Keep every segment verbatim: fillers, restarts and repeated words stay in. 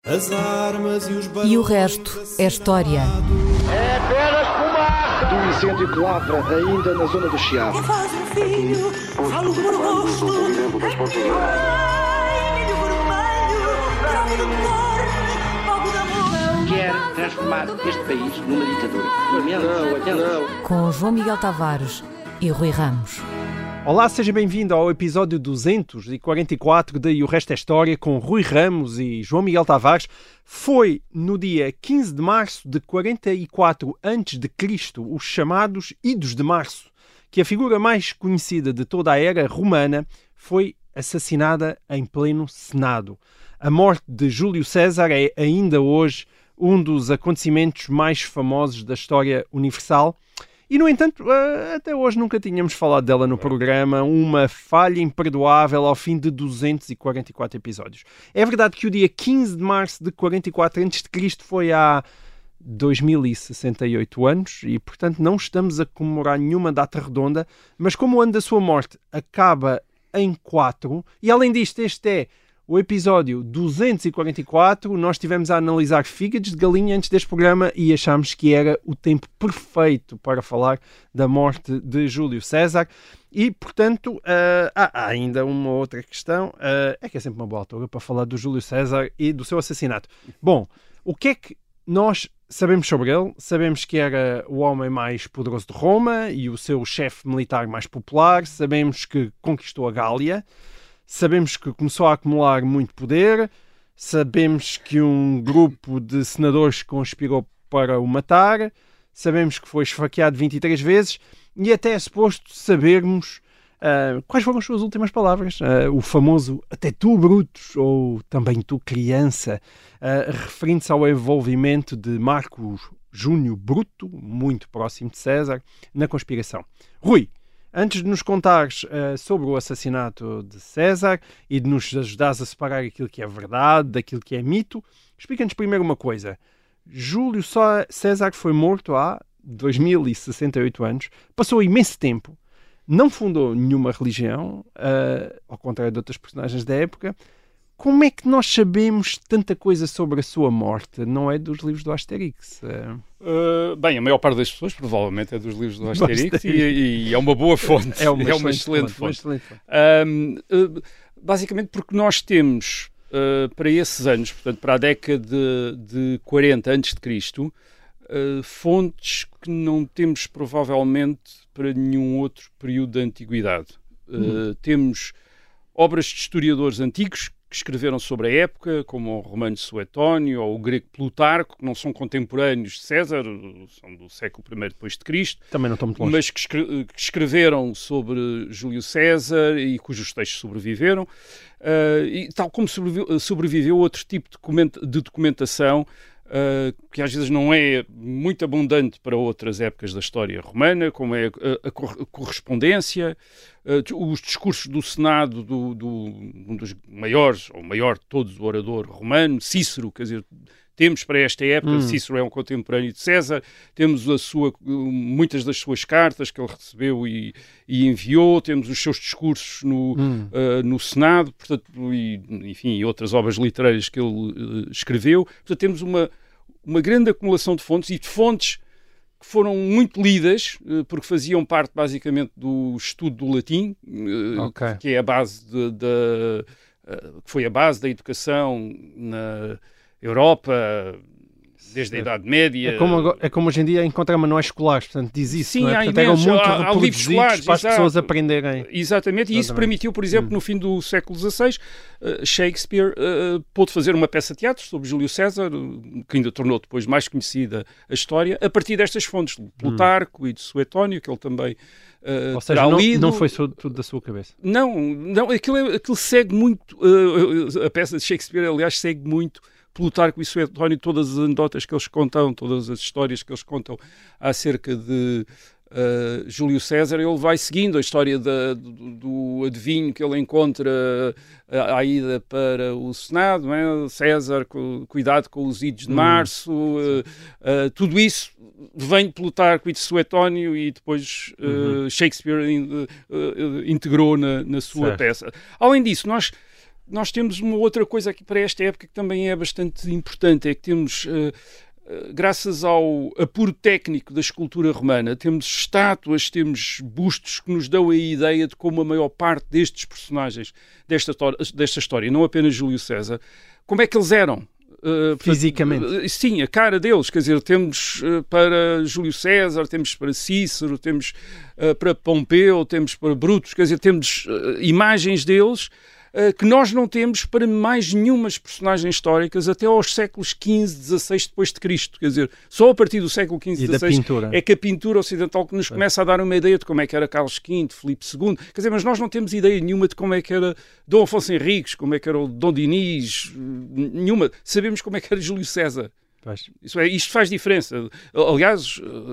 As armas e os E o resto é história. É apenas fumaça! Do incêndio que lavra ainda na zona do Chiado. Quem faz um filho, falo por rosto. Ai, milho vermelho, bravo de cor, fogo de amor. Quer transformar este país numa ditadura. Não, não. Com João Miguel Tavares e Rui Ramos. Olá, seja bem-vindo ao episódio duzentos e quarenta e quatro de E o Resto é História, com Rui Ramos e João Miguel Tavares. Foi no dia quinze de março de quarenta e quatro antes de Cristo, os chamados Idos de Março, que a figura mais conhecida de toda a era romana foi assassinada em pleno Senado. A morte de Júlio César é ainda hoje um dos acontecimentos mais famosos da história universal. E, no entanto, até hoje nunca tínhamos falado dela no programa, uma falha imperdoável ao fim de duzentos e quarenta e quatro episódios. É verdade que o dia quinze de março de quarenta e quatro antes de Cristo foi há dois mil e sessenta e oito anos e, portanto, não estamos a comemorar nenhuma data redonda, mas como o ano da sua morte acaba em quatro, e além disto, este é o episódio duzentos e quarenta e quatro, nós estivemos a analisar fígados de galinha antes deste programa e achámos que era o tempo perfeito para falar da morte de Júlio César. E, portanto, uh, há ainda uma outra questão, uh, é que é sempre uma boa altura para falar do Júlio César e do seu assassinato. Bom, o que é que nós sabemos sobre ele? Sabemos que era o homem mais poderoso de Roma e o seu chefe militar mais popular. Sabemos que conquistou a Gália. Sabemos que começou a acumular muito poder, sabemos que um grupo de senadores conspirou para o matar, sabemos que foi esfaqueado vinte e três vezes e até é suposto sabermos uh, quais foram as suas últimas palavras. Uh, o famoso "até tu, Brutus", ou também tu, criança, uh, referindo-se ao envolvimento de Marco Júnior Bruto, muito próximo de César, na conspiração. Rui, antes de nos contares uh, sobre o assassinato de César e de nos ajudares a separar aquilo que é verdade daquilo que é mito, explica-nos primeiro uma coisa. Júlio César foi morto há dois mil e sessenta e oito anos, passou imenso tempo, não fundou nenhuma religião, uh, ao contrário de outras personagens da época. Como é que nós sabemos tanta coisa sobre a sua morte? Não é dos livros do Asterix? Uh... Uh, bem, a maior parte das pessoas provavelmente é dos livros do Asterix e, e é uma boa fonte. É uma, é uma excelente, excelente fonte. fonte. Uma excelente fonte. Uh, uh, basicamente porque nós temos, uh, para esses anos, portanto, para a década de, de quarenta antes de Cristo, uh, fontes que não temos provavelmente para nenhum outro período da Antiguidade. Uh, hum. Temos obras de historiadores antigos que escreveram sobre a época, como o romano Suetónio ou o grego Plutarco, que não são contemporâneos de César, são do século primeiro depois de Cristo. Também não estão muito longe. Mas que, escre- que escreveram sobre Júlio César e cujos textos sobreviveram. Uh, e tal como sobreviveu, sobreviveu outro tipo de, documenta- de documentação Uh, que às vezes não é muito abundante para outras épocas da história romana, como é a, a, cor- a correspondência, uh, os discursos do Senado do, do, um dos maiores, ou maior de todos, o orador romano, Cícero. Quer dizer, temos para esta época, hum. Cícero é um contemporâneo de César, temos a sua, muitas das suas cartas que ele recebeu e, e enviou, temos os seus discursos no, hum. uh, no Senado, portanto, e, enfim, e outras obras literárias que ele uh, escreveu. Portanto, temos uma, uma grande acumulação de fontes, e de fontes que foram muito lidas, uh, porque faziam parte, basicamente, do estudo do latim, uh, okay. que é a base de, de, uh, que foi a base da educação na Europa, desde a Idade Média. É como, é como hoje em dia encontrar manuais escolares, portanto, diz isso, Sim, não é? há Portanto, eram imensos, muito há, há livros escolares para as exato, pessoas aprenderem. Exatamente, e Exatamente. Isso permitiu, por exemplo, hum. no fim do século dezasseis, uh, Shakespeare uh, pôde fazer uma peça de teatro sobre Júlio César, uh, que ainda tornou depois mais conhecida a história, a partir destas fontes, de Plutarco hum. e de Suetónio, que ele também Uh, Ou seja, não, não foi tudo da sua cabeça. Não, não aquilo, é, aquilo segue muito, uh, a peça de Shakespeare, aliás, segue muito Plutarco e Suetónio, todas as anedotas que eles contam, todas as histórias que eles contam acerca de uh, Júlio César. Ele vai seguindo a história da, do, do adivinho que ele encontra à, à ida para o Senado, não é? César, cu, cuidado com os idos de março, hum. uh, uh, tudo isso vem de Plutarco e de Suetónio e depois uh, uhum. Shakespeare in, uh, uh, integrou na, na sua certo. peça. Além disso, nós nós temos uma outra coisa aqui para esta época que também é bastante importante, é que temos, uh, uh, graças ao apuro técnico da escultura romana, temos estátuas, temos bustos que nos dão a ideia de como a maior parte destes personagens desta, desta história, não apenas Júlio César, como é que eles eram. Uh, Fisicamente. Uh, sim, a cara deles, quer dizer, temos uh, para Júlio César, temos para Cícero, temos uh, para Pompeu, temos para Brutus, quer dizer, temos uh, imagens deles uh, que nós não temos para mais nenhumas personagens históricas até aos séculos quinze, dezasseis depois de Cristo, quer dizer, só a partir do século quinze, dezasseis é que a pintura ocidental que nos começa a dar uma ideia de como é que era Carlos quinto, Filipe segundo, quer dizer, mas nós não temos ideia nenhuma de como é que era Dom Afonso Henriques, como é que era o Dom Dinis, nenhuma. Sabemos como é que era Júlio César. Isso é, isto faz diferença. Aliás, uh,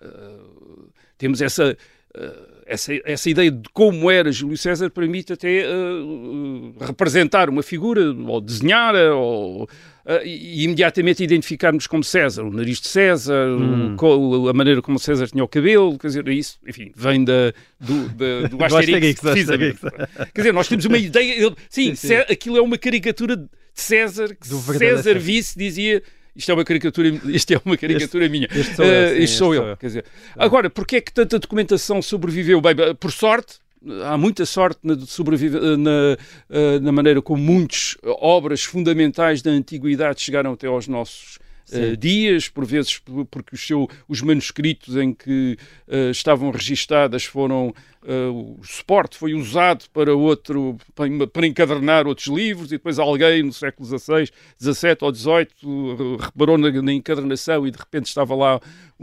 uh, temos essa, uh, essa, essa ideia de como era Júlio César, permite até uh, uh, representar uma figura, ou desenhar, ou, uh, e imediatamente identificarmos como César, o nariz de César, hum. o, a maneira como César tinha o cabelo, quer dizer, isso, enfim, vem da, do, da, do Asterix, precisamente. Quer dizer, nós temos uma ideia, sim, sim, sim. aquilo é uma caricatura de César, que César visse, dizia... Isto é uma caricatura, isto é uma caricatura este, minha. Este sou eu. Uh, Sim, isto sou este eu. eu. Quer dizer, agora, porque é que tanta documentação sobreviveu? Bem, por sorte, há muita sorte na, sobrevive, na, na maneira como muitas obras fundamentais da antiguidade chegaram até aos nossos uh, dias, por vezes porque os, seu, os manuscritos em que uh, estavam registadas foram... Uh, o suporte foi usado para outro, para, para encadernar outros livros, e depois alguém no século dezasseis, dezassete ou dezoito uh, reparou na, na encadernação e de repente estava lá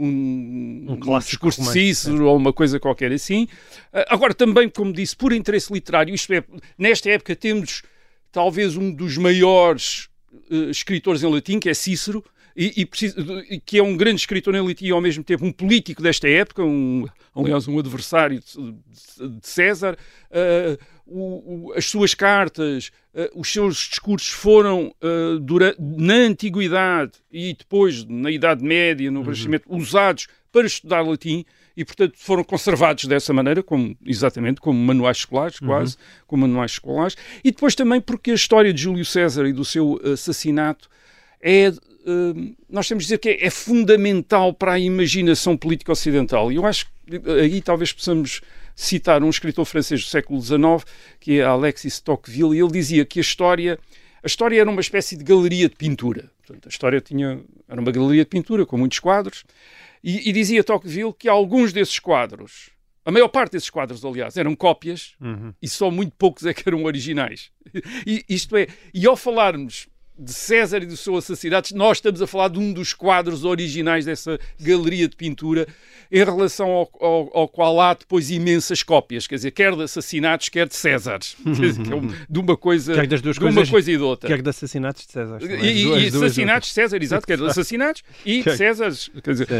um, um, um discurso de Cícero, é. ou uma coisa qualquer assim. Uh, agora também, como disse, por interesse literário, isto é, nesta época temos talvez um dos maiores uh, escritores em latim, que é Cícero, E, e, que é um grande escritor em latim e ao mesmo tempo um político desta época, um, aliás um adversário de, de César. Uh, o, o, as suas cartas, uh, os seus discursos foram uh, durante, na Antiguidade e depois na Idade Média, no Renascimento, uhum. usados para estudar latim e, portanto, foram conservados dessa maneira, como, exatamente como manuais escolares, quase, uhum. como manuais escolares. E depois também porque a história de Júlio César e do seu assassinato é... Uh, nós temos de dizer que é, é fundamental para a imaginação política ocidental. E eu acho que aí talvez possamos citar um escritor francês do século dezenove, que é Alexis Tocqueville, e ele dizia que a história, a história era uma espécie de galeria de pintura. Portanto, a história tinha, era uma galeria de pintura com muitos quadros, e, e dizia Tocqueville que alguns desses quadros, a maior parte desses quadros, aliás, eram cópias, uhum. e só muito poucos é que eram originais. E, isto é, e ao falarmos de César e do seu assassinato, nós estamos a falar de um dos quadros originais dessa galeria de pintura, em relação ao, ao, ao qual há depois imensas cópias, quer dizer, quer de assassinatos, quer de Césares, quer dizer, que é um, de uma coisa, quer das duas de coisas, uma coisa e de outra. Quer de assassinatos de César. E, duas, e assassinatos de César, exato, quer de assassinatos e de Césares. Quer dizer,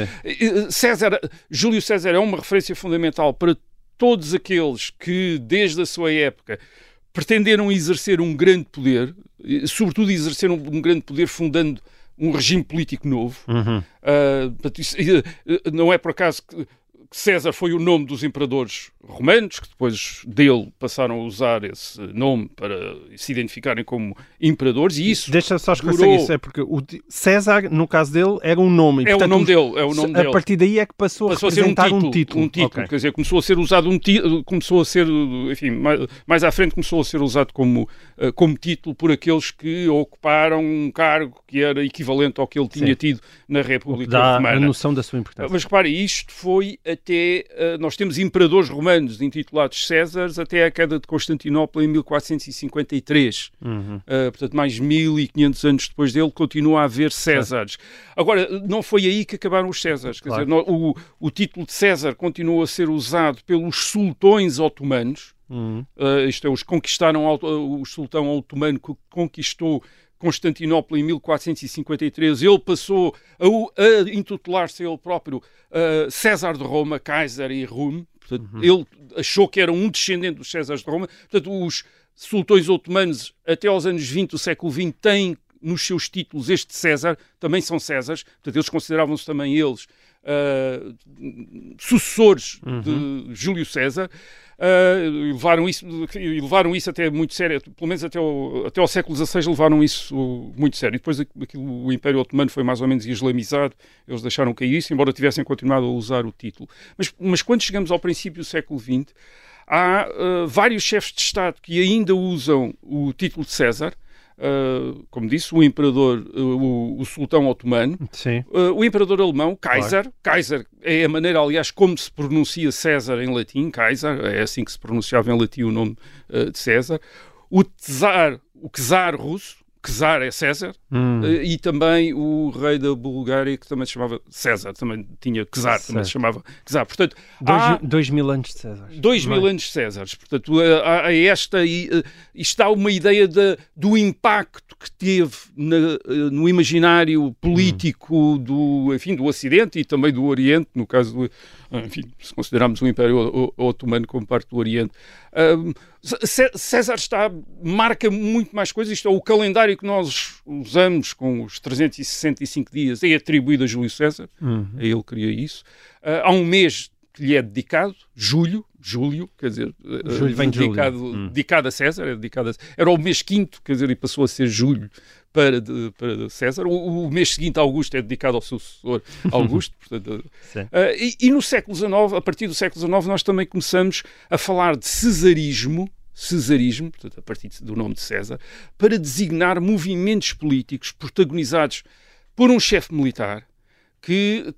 César, Júlio César é uma referência fundamental para todos aqueles que, desde a sua época, pretenderam exercer um grande poder, sobretudo exercer um, um grande poder fundando um regime político novo. Uhum. Uh, isso, uh, não é por acaso que César foi o nome dos imperadores romanos, que depois dele passaram a usar esse nome para se identificarem como imperadores, e isso Deixa só esclarecer durou... isso, é porque o César, no caso dele, era um nome. E, é, portanto, o nome dele, é o nome a dele. partir daí é que passou, passou a representar a ser um título. Um título, um título okay. Quer dizer, começou a ser usado um título, começou a ser, enfim, mais, mais à frente começou a ser usado como, uh, como título por aqueles que ocuparam um cargo que era equivalente ao que ele tinha Sim. tido na República Dá Romana. a noção da sua importância. Mas repare, isto foi até... Uh, nós temos imperadores romanos intitulados Césares até a queda de Constantinopla em mil quatrocentos e cinquenta e três. Uhum. Uh, portanto, mais mil e quinhentos anos depois dele, continua a haver Césares. Agora, não foi aí que acabaram os Césares. Claro. Quer dizer, no, o, o título de César continuou a ser usado pelos sultões otomanos. Uhum. Uh, isto é, os conquistaram, o sultão otomano que conquistou Constantinopla em mil quatrocentos e cinquenta e três, ele passou a, a intitular-se ele próprio uh, César de Roma, Kaiser e Rum. Portanto, uhum. Ele achou que era um descendente dos Césares de Roma. Portanto, os sultões otomanos, até aos anos vinte do século vinte, têm nos seus títulos este César, também são Césares, portanto eles consideravam-se também eles uh, sucessores uhum. de Júlio César, uh, e levaram isso, e levaram isso até muito sério, pelo menos até ao, até ao século dezasseis levaram isso muito sério. E depois aquilo, o Império Otomano foi mais ou menos islamizado, eles deixaram cair isso, embora tivessem continuado a usar o título. Mas, mas quando chegamos ao princípio do século vinte, há uh, vários chefes de Estado que ainda usam o título de César, uh, como disse, o imperador, uh, o, o sultão otomano, uh, o imperador alemão, Kaiser. Claro. Kaiser é a maneira, aliás, como se pronuncia César em latim, Kaiser, é assim que se pronunciava em latim o nome uh, de César. O czar, o czar russo, Czar é César, hum. e também o rei da Bulgária, que também se chamava César, também tinha Czar, também se chamava Czar. Portanto, dois, há dois mil anos de César. Dois mil anos de Césares. Portanto, há, há esta, e está uma ideia de, do impacto que teve na, no imaginário político hum. do, enfim, do Ocidente e também do Oriente, no caso do, enfim, se considerarmos o Império Otomano como parte do Oriente. Um, César está, marca muito mais coisas. Isto é, o calendário que nós usamos com os trezentos e sessenta e cinco dias é atribuído a Júlio César, uhum. ele cria isso. Uh, há um mês que lhe é dedicado, julho, Júlio, quer dizer, Júlio vem dedicado, de Júlio. dedicado a César, é dedicado a, era o mês quinto, quer dizer, e passou a ser julho para, de, para César. O, o mês seguinte, Augusto, é dedicado ao seu sucessor, Augusto. Portanto, uh, e, e no século dezenove, a partir do século dezenove, nós também começamos a falar de cesarismo, cesarismo, portanto, a partir do nome de César, para designar movimentos políticos protagonizados por um chefe militar que,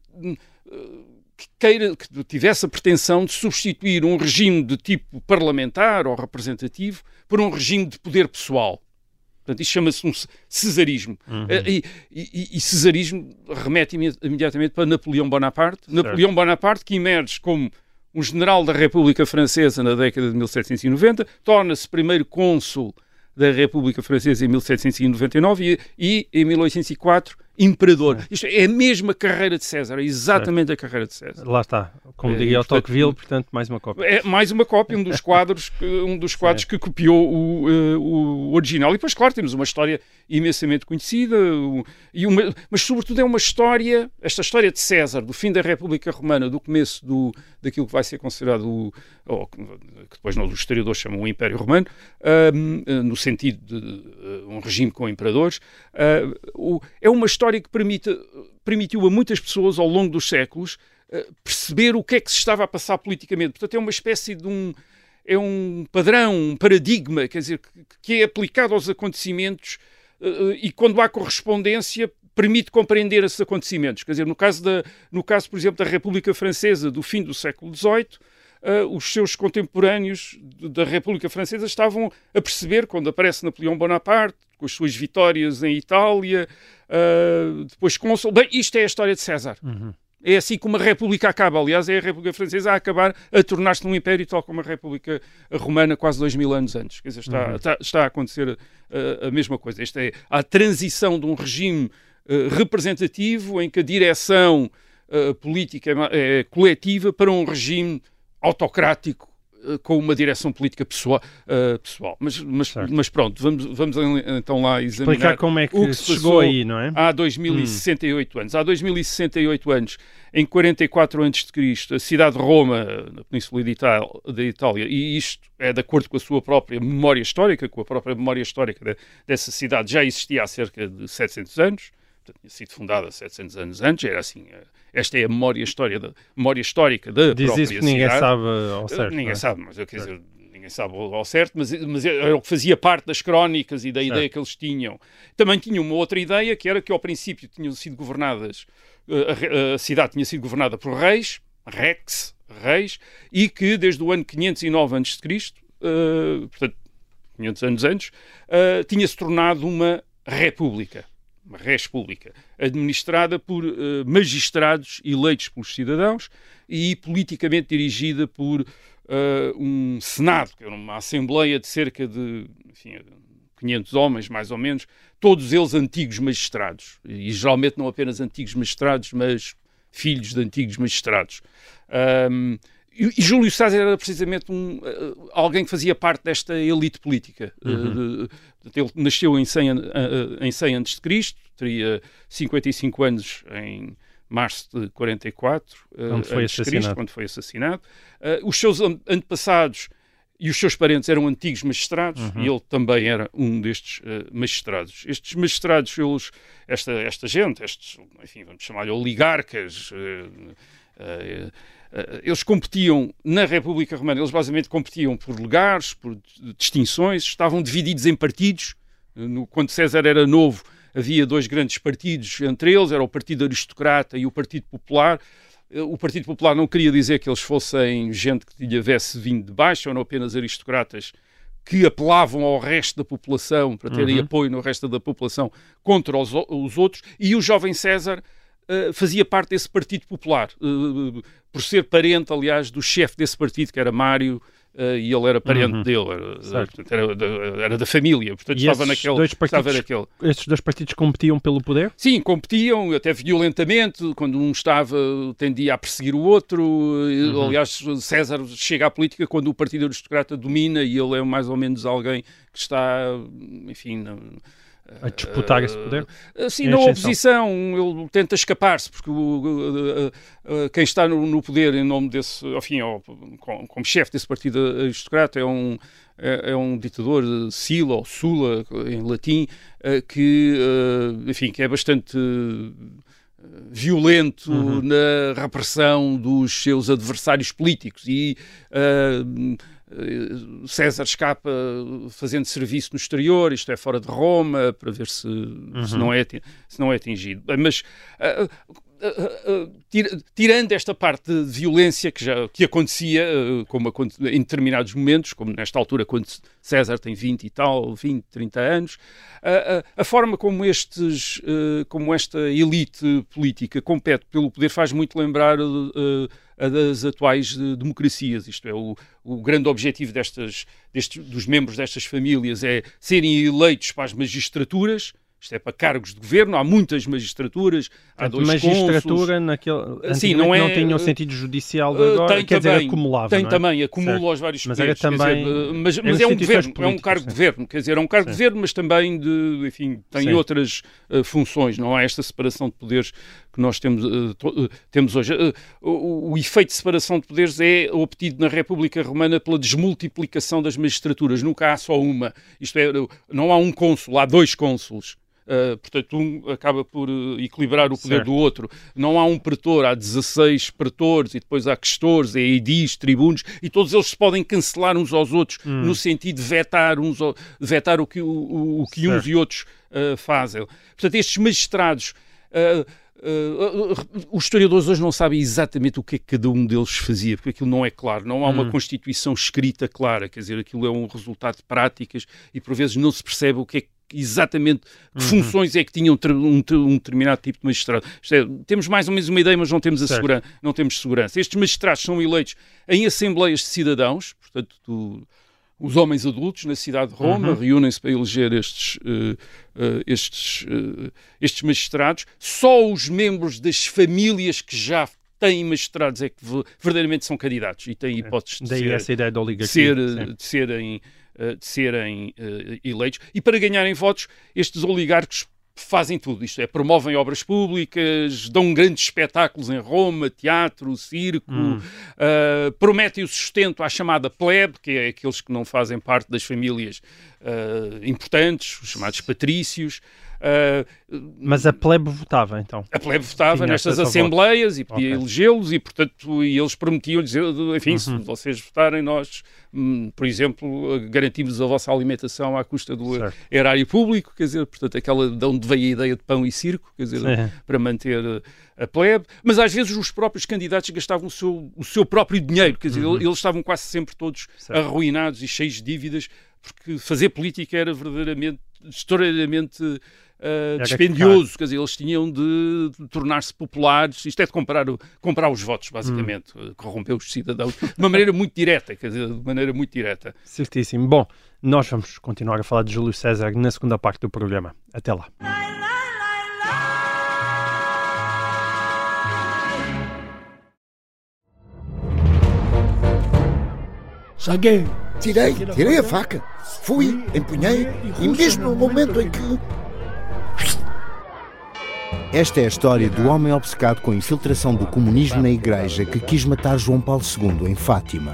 que, queira, que tivesse a pretensão de substituir um regime de tipo parlamentar ou representativo por um regime de poder pessoal. Portanto, isto chama-se um cesarismo. Uhum. E, e, e cesarismo remete imediatamente para Napoleão Bonaparte. Certo. Napoleão Bonaparte, que emerge como um general da República Francesa na década de mil setecentos e noventa, torna-se primeiro cônsul da República Francesa em mil setecentos e noventa e nove e, e em mil oitocentos e quatro, imperador. É. Isto é a mesma carreira de César, é exatamente é. a carreira de César. Lá está, como é, diria o Tocqueville, portanto, mais uma cópia. É mais uma cópia, um dos quadros, um dos quadros que copiou o, uh, o original. E depois, claro, temos uma história imensamente conhecida, o, e uma, mas sobretudo é uma história, esta história de César, do fim da República Romana, do começo do, daquilo que vai ser considerado, o, ou, que depois nós, os historiadores chamam o Império Romano, uh, no sentido de uh, um regime com imperadores, uh, o, é uma história que permite, permitiu a muitas pessoas ao longo dos séculos uh, perceber o que é que se estava a passar politicamente. Portanto, é uma espécie de um, é um padrão, um paradigma, quer dizer, que, que é aplicado aos acontecimentos uh, e quando há correspondência permite compreender esses acontecimentos. Quer dizer, no caso, da, no caso, por exemplo, da República Francesa do fim do século dezoito, Uh, os seus contemporâneos da República Francesa estavam a perceber, quando aparece Napoleão Bonaparte, com as suas vitórias em Itália, uh, depois cônsul, bem, isto é a história de César. Uhum. É assim como a República acaba. Aliás, é a República Francesa a acabar a tornar-se um império, tal como a República Romana quase dois mil anos antes. Quer dizer, está, uhum. está, está a acontecer uh, a mesma coisa. Esta é a transição de um regime uh, representativo em que a direção uh, política é, é coletiva para um regime autocrático, uh, com uma direção política pessoal. Uh, pessoal. Mas, mas, mas pronto, vamos, vamos então lá examinar explicar como é que, o que se chegou aí, não é? Há dois mil e sessenta e oito hum. anos. Há dois mil e sessenta e oito anos, em quarenta e quatro antes de Cristo, a cidade de Roma, na Península de Itália, de Itália, e isto é de acordo com a sua própria memória histórica, com a própria memória histórica de, dessa cidade, já existia há cerca de setecentos anos, portanto, tinha sido fundada setecentos anos antes, era assim... Esta é a memória, história da, memória histórica da Diz própria isso que cidade. Ninguém sabe ao certo. Ninguém é? sabe, mas eu quer dizer, ninguém sabe ao certo, mas, mas era o que fazia parte das crónicas e da certo. Ideia que eles tinham. Também tinham uma outra ideia, que era que ao princípio tinham sido governadas, a, a cidade tinha sido governada por reis, rex, reis, e que desde o ano quinhentos e nove antes de Cristo, uh, portanto, quinhentos anos antes, uh, tinha-se tornado uma república. Uma res pública, administrada por uh, magistrados eleitos pelos cidadãos e politicamente dirigida por uh, um Senado, que era uma assembleia de cerca de enfim, quinhentos homens, mais ou menos, todos eles antigos magistrados, e geralmente não apenas antigos magistrados, mas filhos de antigos magistrados. Um, e, e Júlio César era precisamente um, uh, alguém que fazia parte desta elite política. Uhum. Uh, de, ele nasceu em cem, uh, em cem antes de Cristo, teria cinquenta e cinco anos em março de quarenta e quatro, quando, uh, foi antes de Cristo, quando foi assassinado. Uh, os seus antepassados e os seus parentes eram antigos magistrados, uhum. e ele também era um destes uh, magistrados. Estes magistrados, eles, esta, esta gente, estes, enfim, vamos chamar-lhe oligarcas, uh, uh, uh, eles competiam na República Romana, eles basicamente competiam por lugares, por distinções, estavam divididos em partidos. No, quando César era novo, havia dois grandes partidos entre eles, era o Partido Aristocrata e o Partido Popular. O Partido Popular não queria dizer que eles fossem gente que lhe houvesse vindo de baixo, eram apenas aristocratas que apelavam ao resto da população para terem uhum. apoio no resto da população contra os, os outros, e o jovem César uh, fazia parte desse Partido Popular, uh, por ser parente, aliás, do chefe desse partido, que era Mário, Uh, e ele era parente uhum. dele, era, portanto, era, da, era da família, portanto e estava naquele, dois partidos, estava naquele. Estes dois partidos competiam pelo poder? Sim, competiam, até violentamente, quando um estava, tendia a perseguir o outro. Uhum. Aliás, César chega à política quando o Partido Aristocrata domina, e ele é mais ou menos alguém que está, enfim... Não, a disputar uh, esse poder? Sim, na oposição, ele tenta escapar-se, porque o, uh, uh, quem está no, no poder em nome desse, enfim, ou, como, como chefe desse partido aristocrata é um, é, é um ditador, Sila ou Sula, em latim, uh, que, uh, enfim, que é bastante... violento uhum. na repressão dos seus adversários políticos, e uh, César escapa fazendo serviço no exterior, isto é, fora de Roma, para ver se, uhum. se, não, é, se não é atingido. Mas uh, uh, uh, tirando esta parte de violência que, já, que acontecia uh, como, em determinados momentos, como nesta altura quando César tem vinte e tal, vinte, trinta anos, uh, uh, a forma como, estes, uh, como esta elite política compete pelo poder faz muito lembrar uh, a das atuais uh, democracias. Isto é, o, o grande objetivo destas, destes, dos membros destas famílias é serem eleitos para as magistraturas. Isto é, para cargos de governo, há muitas magistraturas, há dois magistratura cônsules. Naquele... Sim, não, é, não tinha o sentido judicial de agora, tem quer também, dizer, acumulava, Tem não é? também, acumula certo. aos vários mas poderes. Era também... Dizer, mas mas é um governo, é um cargo sim. de governo, quer dizer, é um cargo sim. de governo, mas também de, enfim, tem sim. outras uh, funções, não há esta separação de poderes que nós temos, uh, to, uh, temos hoje. Uh, o, o efeito de separação de poderes é obtido na República Romana pela desmultiplicação das magistraturas, nunca há só uma, isto é, não há um cônsul, há dois cônsules. Uh, portanto, um acaba por uh, equilibrar o poder certo. do outro. Não há um pretor, há dezasseis pretores, e depois há questores, é edis, tribunos, e todos eles se podem cancelar uns aos outros, hum. no sentido de vetar, uns ao, vetar o que, o, o que uns e outros uh, fazem. Portanto, estes magistrados... Uh, Uh, uh, uh, os historiadores hoje não sabem exatamente o que é que cada um deles fazia, porque aquilo não é claro, não há uma hum. Constituição escrita clara, quer dizer, aquilo é um resultado de práticas e por vezes não se percebe o que é que exatamente que uhum. funções é que tinha um, um, um determinado tipo de magistrado. Isto é, temos mais ou menos uma ideia, mas não temos, a segurança, não temos segurança. Estes magistrados são eleitos em assembleias de cidadãos, portanto, do, os homens adultos na cidade de Roma uhum. reúnem-se para eleger estes, uh, uh, estes, uh, estes magistrados. Só os membros das famílias que já têm magistrados é que verdadeiramente são candidatos e têm hipóteses de, Daí ser, essa ideia da oligarquia, de, ser, de serem, uh, de serem uh, eleitos. E para ganharem votos, estes oligarcos fazem tudo, isto é, promovem obras públicas, dão grandes espetáculos em Roma, teatro, circo, hum. uh, prometem o sustento à chamada plebe, que é aqueles que não fazem parte das famílias uh, importantes, os chamados patrícios. Uh, Mas a plebe votava, então? A plebe votava nestas assembleias e podia okay. elegê-los e, portanto, e eles prometiam-lhes, enfim, uhum. se vocês votarem, nós, hum, por exemplo, garantimos a vossa alimentação à custa do certo. erário público, quer dizer, portanto, aquela de onde veio a ideia de pão e circo, quer dizer, Sim. para manter a plebe. Mas, às vezes, os próprios candidatos gastavam o seu, o seu próprio dinheiro, quer dizer, uhum. eles estavam quase sempre todos certo. arruinados e cheios de dívidas, porque fazer política era verdadeiramente, extraordinariamente uh, dispendioso, quer dizer, eles tinham de, de tornar-se populares, isto é de comprar, comprar os votos, basicamente, hum. corromper os cidadãos, de uma maneira muito direta, quer dizer, de maneira muito direta. Certíssimo. Bom, nós vamos continuar a falar de Júlio César na segunda parte do programa. Até lá. Saquei. Tirei, tirei a faca. Fui, empunhei, e mesmo no momento em que... Esta é a história do homem obcecado com a infiltração do comunismo na igreja que quis matar João Paulo segundo em Fátima.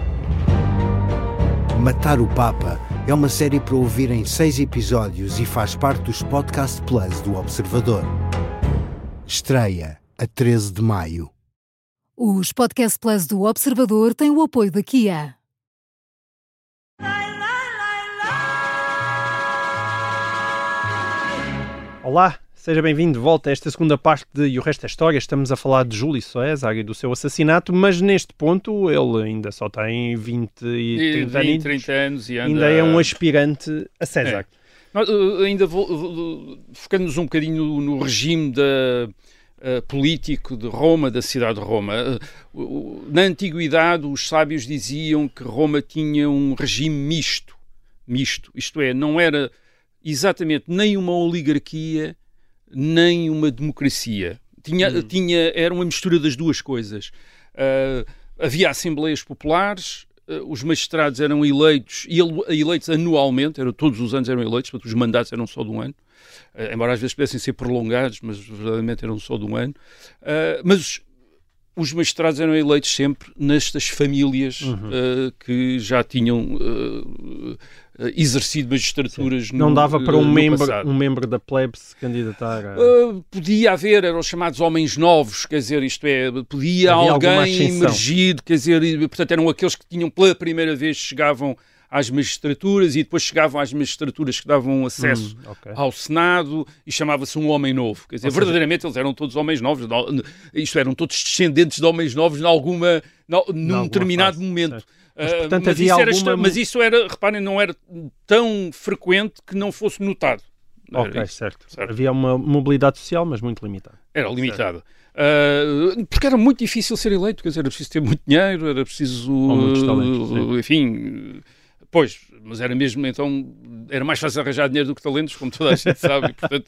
Matar o Papa é uma série para ouvir em seis episódios e faz parte dos Podcast Plus do Observador. Estreia a treze de maio. Os Podcast Plus do Observador têm o apoio da Kia. Olá, seja bem-vindo de volta a esta segunda parte de E o Resto é História. Estamos a falar de Júlio César e do seu assassinato, mas neste ponto ele ainda só tem vinte e trinta anos e anda... ainda é um aspirante a César. É. Nós, uh, ainda vou, uh, focando-nos um bocadinho no, no regime da, uh, político de Roma, da cidade de Roma. Uh, uh, na antiguidade os sábios diziam que Roma tinha um regime misto, misto, isto é, não era exatamente nem uma oligarquia, nem uma democracia. Tinha, hum. tinha, era uma mistura das duas coisas. Uh, havia assembleias populares, uh, os magistrados eram eleitos, e eleitos anualmente, eram, todos os anos eram eleitos, portanto os mandatos eram só de um ano, uh, embora às vezes pudessem ser prolongados, mas verdadeiramente eram só de um ano. Uh, mas os, os magistrados eram eleitos sempre nestas famílias uhum. uh, que já tinham... Uh, exercido magistraturas no, não dava para um, no membro, passado. um membro da plebe se candidatar a... Uh, podia haver, eram os chamados homens novos, quer dizer, isto é, podia havia alguém emergir, quer dizer, e, portanto eram aqueles que tinham pela primeira vez, chegavam às magistraturas e depois chegavam às magistraturas que davam acesso hum, okay. ao Senado e chamava-se um homem novo. Quer dizer, Ou verdadeiramente seja... eles eram todos homens novos, isto eram todos descendentes de homens novos em alguma, num determinado fase, momento. Certo. Mas, portanto, mas, havia isso alguma... era, mas isso era, reparem, não era tão frequente que não fosse notado. Ok, certo. certo. Havia uma mobilidade social, mas muito limitada. Era limitada. Uh, porque era muito difícil ser eleito, quer dizer, era preciso ter muito dinheiro, era preciso... muitos talentos, uh, enfim... Pois, mas era mesmo, então, era mais fácil arranjar dinheiro do que talentos, como toda a gente sabe, e, portanto,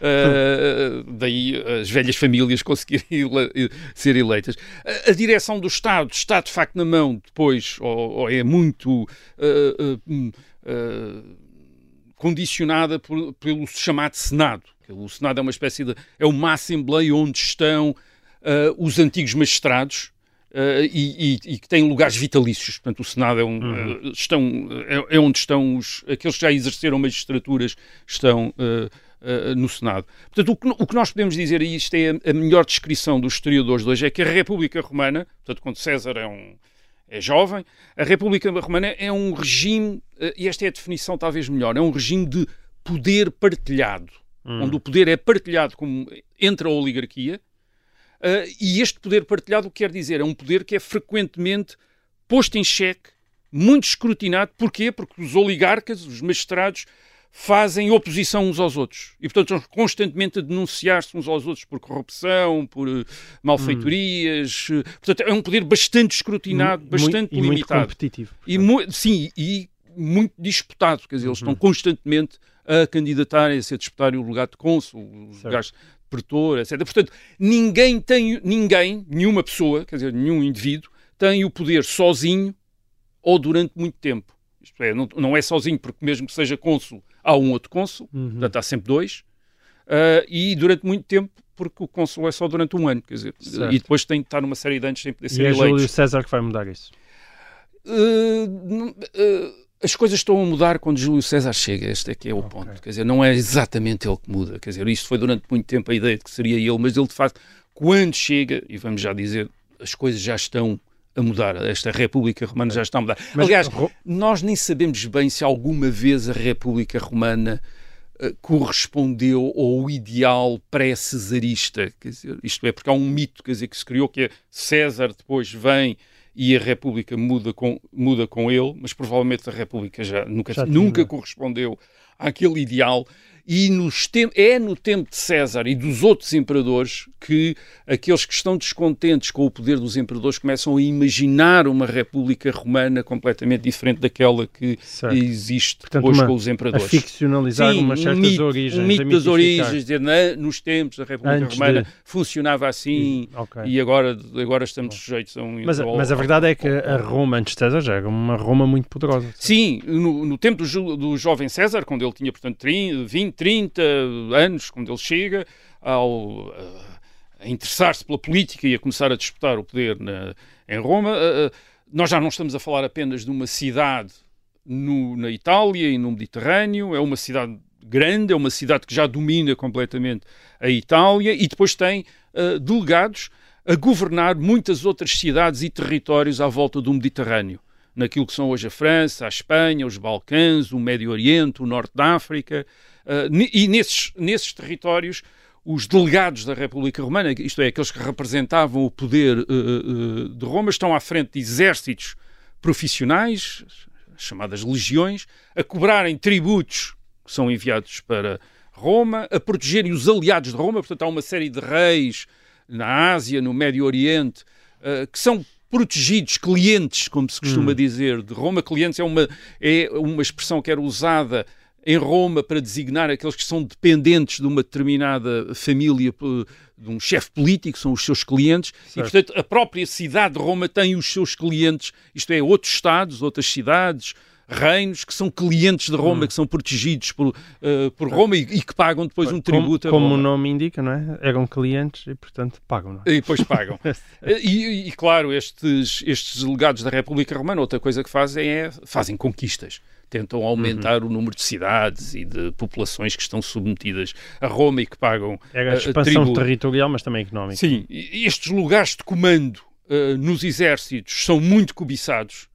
uh, daí as velhas famílias conseguirem ele ser eleitas. A, a direção do Estado está, de facto, na mão, depois, ou, ou é muito uh, uh, uh, condicionada por, pelo chamado Senado. O Senado é uma espécie de... é uma assembleia onde estão uh, os antigos magistrados, Uh, e, e, e que têm lugares vitalícios. Portanto, o Senado é, um, uhum. uh, estão, é, é onde estão os, aqueles que já exerceram magistraturas estão uh, uh, no Senado. Portanto, o que, o que nós podemos dizer, e isto é a, a melhor descrição dos historiadores de hoje, é que a República Romana, portanto, quando César é, um, é jovem, a República Romana é um regime, uh, e esta é a definição talvez melhor, é um regime de poder partilhado, uhum. onde o poder é partilhado como, entre a oligarquia. Uh, e este poder partilhado, o que quer dizer? É um poder que é frequentemente posto em xeque, muito escrutinado. Porquê? Porque os oligarcas, os magistrados, fazem oposição uns aos outros. E, portanto, estão constantemente a denunciar-se uns aos outros por corrupção, por uh, malfeitorias. Hum. Portanto, é um poder bastante escrutinado, muito, bastante e limitado. Muito competitivo. E mu- sim, e muito disputado. Quer dizer, eles uhum. estão constantemente a candidatarem-se a disputarem o lugar de cônsul, os lugares... pretor, etcétera. Portanto, ninguém tem, ninguém, nenhuma pessoa, quer dizer, nenhum indivíduo, tem o poder sozinho ou durante muito tempo. Isto é, não, não é sozinho, porque mesmo que seja cônsul, há um outro cônsul, uhum. portanto há sempre dois, uh, e durante muito tempo, porque o cônsul é só durante um ano, quer dizer, certo. E depois tem de estar numa série de anos sem poder ser eleito. E é Júlio César que vai mudar isso? Uh, uh, As coisas estão a mudar quando Júlio César chega, este é que é o okay. ponto. Quer dizer, não é exatamente ele que muda. Quer dizer, isto foi durante muito tempo a ideia de que seria ele, mas ele, de facto, quando chega, e vamos já dizer, as coisas já estão a mudar. Esta República Romana okay. já está a mudar. Mas, aliás, nós nem sabemos bem se alguma vez a República Romana uh, correspondeu ao ideal pré-cesarista. Quer dizer, isto é, porque há um mito, quer dizer, que se criou, que é César depois vem... e a República muda com, muda com ele, mas provavelmente a República já nunca, já nunca correspondeu àquele ideal. E nos tem- é no tempo de César e dos outros imperadores que aqueles que estão descontentes com o poder dos imperadores começam a imaginar uma república romana completamente diferente daquela que Certo. existe Portanto, hoje uma- com os A imperadores. ficcionalizar Sim, umas um certas mito, origens. um a mito das mitificar. origens, dizer, na, nos tempos da República Antes Romana de- funcionava assim Ok. e agora, agora estamos sujeitos a um... Mas, ao- mas a verdade é que a Roma antes de César já era uma Roma muito poderosa. Sim, no, no tempo do, jo- do jovem César, quando ele tinha, portanto, trinta, vinte, trinta anos, quando ele chega ao, a, a interessar-se pela política e a começar a disputar o poder na, em Roma, uh, uh, nós já não estamos a falar apenas de uma cidade no, na Itália e no Mediterrâneo, é uma cidade grande, é uma cidade que já domina completamente a Itália e depois tem uh, delegados a governar muitas outras cidades e territórios à volta do Mediterrâneo. Naquilo que são hoje a França, a Espanha, os Balcãs, o Médio Oriente, o Norte da África, uh, e nesses, nesses territórios os delegados da República Romana, isto é, aqueles que representavam o poder uh, uh, de Roma, estão à frente de exércitos profissionais, chamadas legiões, a cobrarem tributos que são enviados para Roma, a protegerem os aliados de Roma, portanto há uma série de reis na Ásia, no Médio Oriente, uh, que são protegidos, clientes, como se costuma hum. dizer, de Roma. Clientes é uma, é uma expressão que era usada em Roma para designar aqueles que são dependentes de uma determinada família, de um chefe político, são os seus clientes. Certo. E, portanto, a própria cidade de Roma tem os seus clientes, isto é, outros estados, outras cidades, reinos, que são clientes de Roma, hum. que são protegidos por, uh, por Roma e, e que pagam depois um tributo como, a Roma. Como o nome indica, não é? Eram clientes e, portanto, pagam, não é? E depois pagam. e, e, claro, estes, estes delegados da República Romana, outra coisa que fazem é fazem conquistas. Tentam aumentar uhum. o número de cidades e de populações que estão submetidas a Roma e que pagam Era a expansão tributo. territorial, mas também económica. Sim, e estes lugares de comando uh, nos exércitos são muito cobiçados.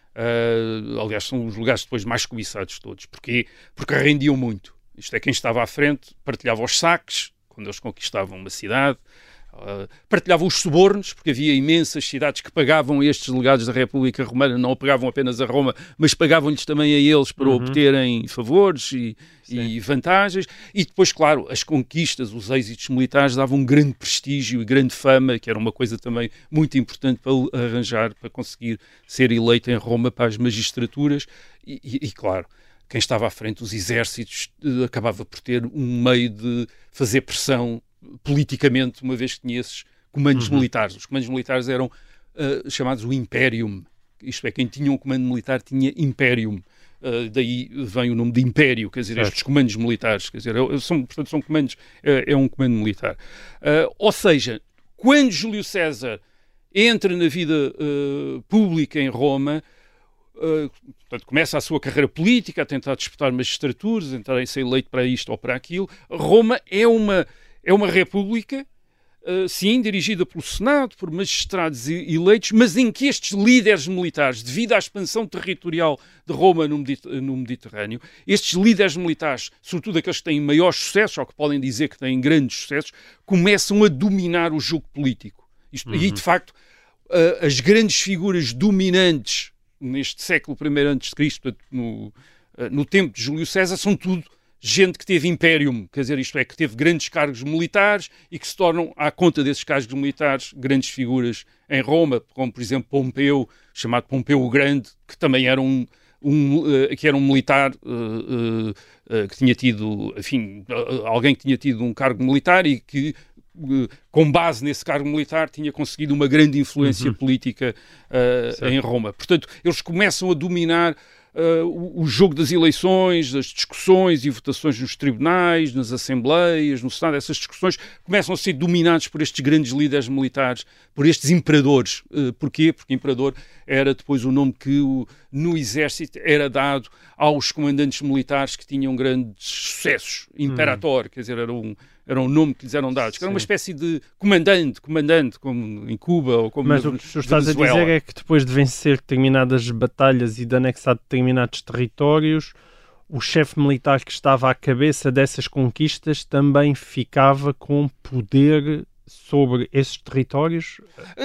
Uh, aliás, são os lugares depois mais cobiçados de todos. Porquê? Porque rendiam muito. Isto é, quem estava à frente partilhava os saques, quando eles conquistavam uma cidade, uh, partilhava os subornos, porque havia imensas cidades que pagavam estes delegados da República Romana, não pagavam apenas a Roma, mas pagavam-lhes também a eles para uhum. obterem favores e, e vantagens. E depois, claro, as conquistas, os êxitos militares davam um grande prestígio e grande fama, que era uma coisa também muito importante para arranjar, para conseguir ser eleito em Roma para as magistraturas. E, e, e claro, quem estava à frente dos exércitos uh, acabava por ter um meio de fazer pressão politicamente, uma vez que tinha esses comandos uhum. militares. Os comandos militares eram uh, chamados o Imperium. Isto é, quem tinha um comando militar tinha Imperium. Uh, daí vem o nome de Império, quer dizer, certo. Estes comandos militares. Quer dizer, são, portanto, são comandos, é, é um comando militar. Uh, ou seja, quando Júlio César entra na vida uh, pública em Roma, Uh, portanto, começa a sua carreira política, a tentar disputar magistraturas, a tentar ser eleito para isto ou para aquilo. Roma é uma, é uma república, uh, sim, dirigida pelo Senado, por magistrados eleitos, mas em que estes líderes militares, devido à expansão territorial de Roma no, Mediter- no Mediterrâneo, estes líderes militares, sobretudo aqueles que têm maiores sucessos, ou que podem dizer que têm grandes sucessos, começam a dominar o jogo político. Isto, uhum. E, de facto, uh, as grandes figuras dominantes neste século primeiro antes de Cristo, no, no tempo de Júlio César, são tudo gente que teve impérium, quer dizer, isto é, que teve grandes cargos militares e que se tornam, à conta desses cargos militares, grandes figuras em Roma, como, por exemplo, Pompeu, chamado Pompeu o Grande, que também era um, um, uh, que era um militar uh, uh, uh, que tinha tido, enfim, uh, alguém que tinha tido um cargo militar e que com base nesse cargo militar, tinha conseguido uma grande influência uhum. política uh, em Roma. Portanto, eles começam a dominar uh, o, o jogo das eleições, das discussões e votações nos tribunais, nas assembleias, no Senado. Essas discussões começam a ser dominadas por estes grandes líderes militares, por estes imperadores. Uh, porquê? Porque imperador era depois o nome que o, no exército era dado aos comandantes militares que tinham grandes sucessos. Imperator, uhum. quer dizer, era um era um nome que lhes eram dados, que era uma espécie de comandante, comandante, como em Cuba ou como Mas na o que tu estás a dizer é que depois de vencer determinadas batalhas e de anexar determinados territórios, o chefe militar que estava à cabeça dessas conquistas também ficava com poder sobre esses territórios?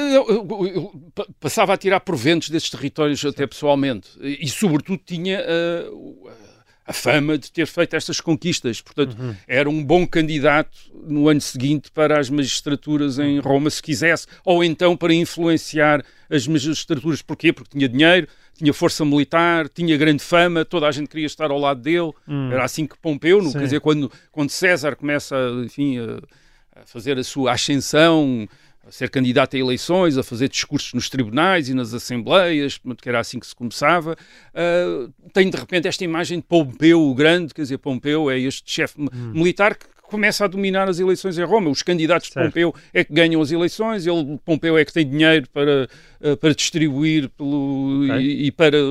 Passava a tirar proventos desses territórios até pessoalmente e, sobretudo, tinha... Uh, a fama de ter feito estas conquistas. Portanto, uhum. era um bom candidato no ano seguinte para as magistraturas em Roma, se quisesse, ou então para influenciar as magistraturas. Porquê? Porque tinha dinheiro, tinha força militar, tinha grande fama, toda a gente queria estar ao lado dele. Hum. Era assim que Pompeu, no, quer dizer, quando, quando César começa, enfim, a, a fazer a sua ascensão, a ser candidato a eleições, a fazer discursos nos tribunais e nas assembleias, que era assim que se começava, uh, tem de repente esta imagem de Pompeu o Grande, quer dizer, Pompeu é este chefe hum. militar que começa a dominar as eleições em Roma. Os candidatos certo. de Pompeu é que ganham as eleições, ele, Pompeu é que tem dinheiro para, uh, para distribuir pelo, okay. e, e para